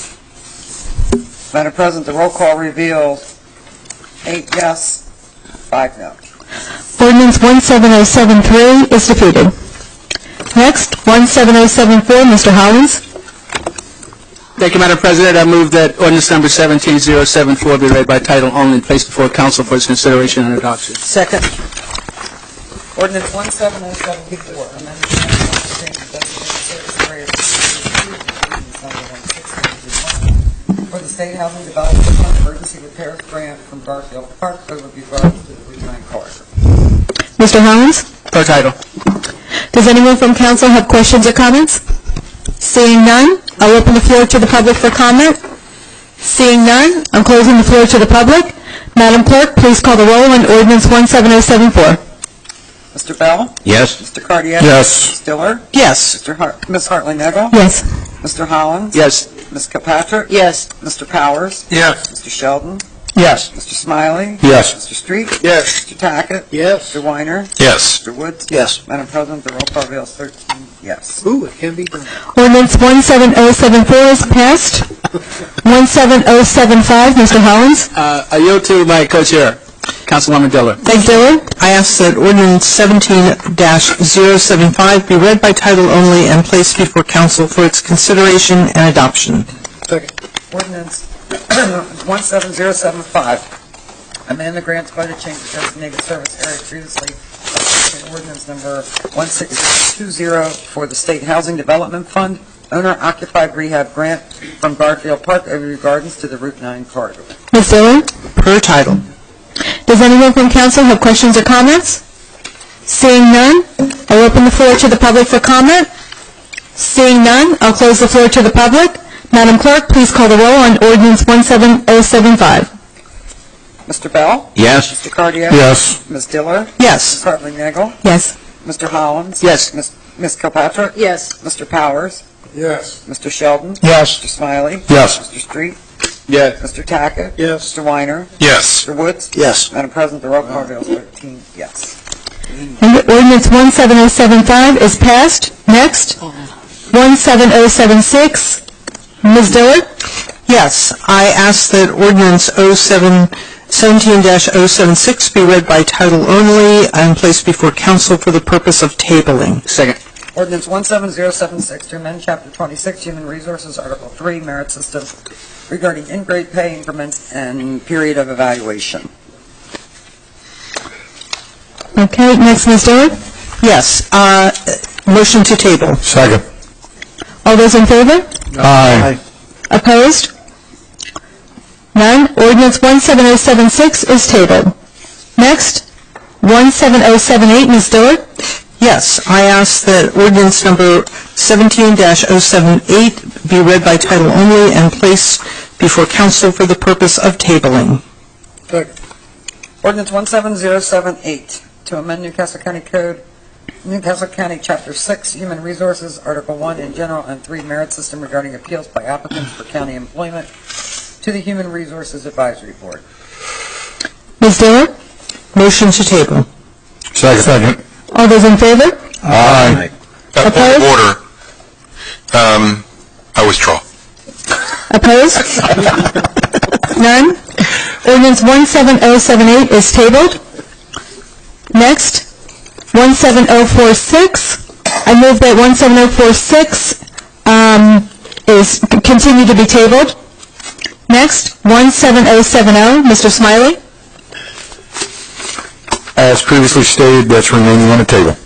Madam President, the roll call reveals eight yes, five no. Ordinance one seven zero seven three is defeated. Next, one seven zero seven four, Mister Hollins. Thank you, Madam President. I move that ordinance number seventeen zero seven four be read by title only and placed before council for its consideration and adoption. Second. Ordinance one seven zero seven four, amendment to the designated service area for the State Housing Development Fund Emergency Repairs Grant from Garfield Park Overview Road to the Route nine corridor. Mister Hollins? Per title. Does anyone from council have questions or comments? Seeing none, I'll open the floor to the public for comment. Seeing none, I'm closing the floor to the public. Madam Clerk, please call the roll on ordinance one seven zero seven four. Mister Bell? Yes. Mister Cardiac? Yes. Miz Diller? Yes. Mister Hart- Miz Hartley Nagel? Yes. Mister Hollins? Yes. Miz Kilpatrick? Yes. Mister Powers? Yes. Mister Sheldon? Yes. Mister Smiley? Yes. Mister Street? Yes. Mister Tackett? Yes. Mister Weiner? Yes. Mister Woods? Yes. Madam President, the roll call reveals thirteen yes. Ooh, it can be done. Ordinance one seven zero seven four is passed. one seven zero seven five, Mister Hollins. Uh, I yield to my co-chair, Councilwoman Diller. Thank Diller. I ask that ordinance seventeen zero seven five be read by title only and placed before council for its consideration and adoption. Second. Ordinance one seven zero seven five, amend the grants budget change the designated service area previously in ordinance number one six zero two zero for the State Housing Development Fund, owner-occupied rehab grant from Garfield Park Overview Gardens to the Route nine corridor. Miz Dillon? Per title. Does anyone from council have questions or comments? Seeing none, I'll open the floor to the public for comment. Seeing none, I'll close the floor to the public. Madam Clerk, please call the roll on ordinance one seven zero seven five. Mister Bell? Yes. Mister Cartier? Yes. Miz Diller? Yes. Miz Hartley Nagel? Yes. Mister Hollins? Yes. Miz Miz Kilpatrick? Yes. Mister Powers? Yes. Mister Sheldon? Yes. Mister Smiley? Yes. Mister Street? Yes. Mister Tackett? Yes. Mister Weiner? Yes. Mister Woods? Yes. Madam President, the roll call vote is thirteen yes. And ordinance one seven zero seven five is passed. Next, one seven zero seven six. Miz Dillard? Yes, I ask that ordinance seventeen dash oh seven six be read by title only and placed before council for the purpose of tabling. Second. Ordinance one seven zero seven six to amend Chapter twenty-six, Human Resources, Article three, Merit System regarding in-grade pay increments and period of evaluation. Okay, next, Miz Dillard? Yes, uh, motion to table. Second. All those in favor? Aye. Opposed? None. Ordinance one seven zero seven six is tabled. Next, one seven zero seven eight, Miz Dillard? Yes, I ask that ordinance number seventeen dash oh seven eight be read by title only and placed before council for the purpose of tabling. Ordinance one seven zero seven eight to amend Newcastle County Code, Newcastle County Chapter six, Human Resources, Article one in general, and three, Merit System regarding appeals by applicants for county employment to the Human Resources Advisory Board. Miz Dillard? Motion to table. Second. All those in favor? Aye. Uh, Opposed? Order. Um, I withdraw. Opposed? None. Ordinance one seven zero seven eight is tabled. Next, one seven zero four six. I move that one seven zero four six um, is continue to be tabled. Next, one seven zero seven zero. Mister Smiley? As previously stated, that's remaining on the table.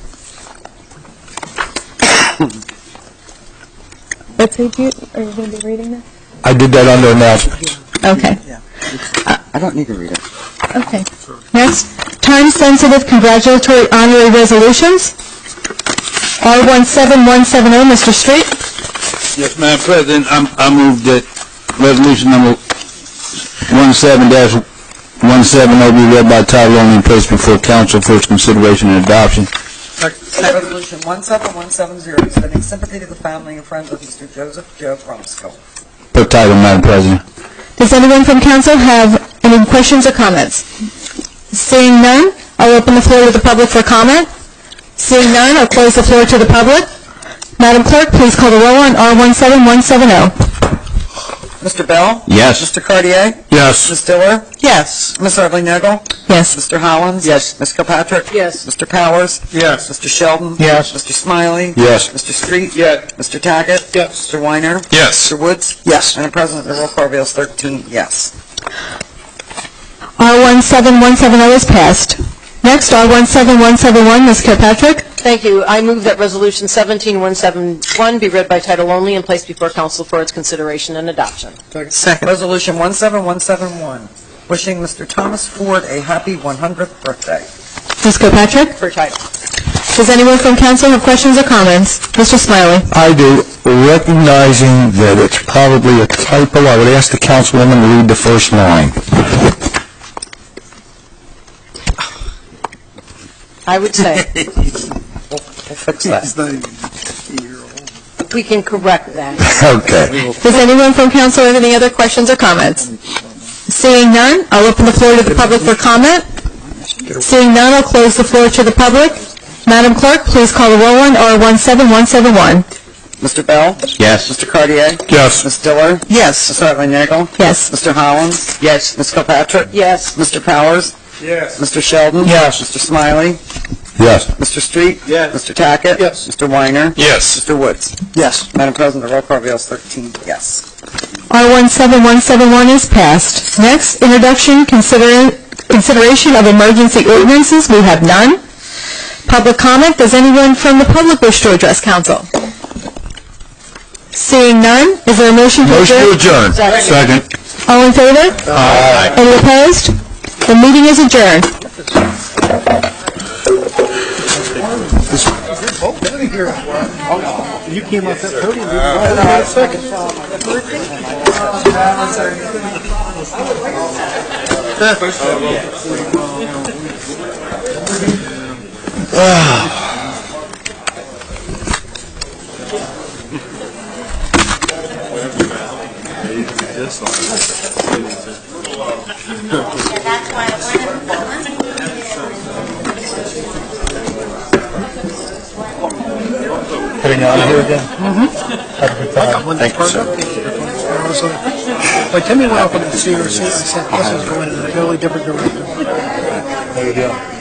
What page you, are you going to be reading that? I did that under announcements. Okay. I don't need to read it. Okay. Next, time-sensitive congratulatory honorary resolutions. R one seven one seven zero, Mister Street. Yes, Madam President, I'm, I move that resolution number one seven dash one seven zero be read by title only and placed before council for its consideration and adoption. Resolution one seven one seven zero, extending sympathy to the family and friends of Mister Joseph Joe Bromskill. Per title, Madam President. Does anyone from council have any questions or comments? Seeing none, I'll open the floor to the public for comment. Seeing none, I'll close the floor to the public. Madam Clerk, please call the roll on R one seven one seven zero. Mister Bell? Yes. Mister Cartier? Yes. Miz Diller? Yes. Miz Hartley Nagel? Yes. Mister Hollins? Yes. Miz Kilpatrick? Yes. Mister Powers? Yes. Mister Sheldon? Yes. Mister Smiley? Yes. Mister Street? Yes. Mister Tackett? Yes. Mister Weiner? Yes. Mister Woods? Yes. Madam President, the roll call vote is thirteen yes. R one seven one seven zero is passed. Next, R one seven one seven one, Miz Kirkpatrick. Thank you. I move that Resolution seventeen one seven one be read by title only and placed before council for its consideration and adoption. Second. Resolution one seven one seven one, wishing Mister Thomas Ford a happy one hundredth birthday. Miz Kirkpatrick. Per title. Does anyone from council have questions or comments? Mister Smiley. I do. Recognizing that it's probably a typo, I would ask the councilwoman to read the first line. I would say We'll fix that. we can correct that. Okay. Does anyone from council have any other questions or comments? Seeing none, I'll open the floor to the public for comment. Seeing none, I'll close the floor to the public. Madam Clerk, please call the roll on R one seven one seven one. Mister Bell? Yes. Mister Cartier? Yes. Miz Diller? Yes. Miz Hartley Nagel? Yes. Mister Hollins? Yes. Miz Kilpatrick? Yes. Mister Powers? Yes. Mister Sheldon? Yes. Mister Smiley? Yes. Mister Street? Yes. Mister Tackett? Yes. Mister Weiner? Yes. Mister Woods? Yes. Madam President, the roll call vote is thirteen yes. R one seven one seven one is passed. Next, introduction, consider, consideration of emergency ordinances, we have none. Public comment, does anyone from the public wish to address council? Seeing none, is there a motion to adjourn? Motion to adjourn. Second. All in favor? Aye. Any opposed? The meeting is adjourned. You came up that podium, you second. Putting you on here again? Thank you, sir. Like, Timmy went up on the C R C, I said, this is going in a totally different direction. There you go.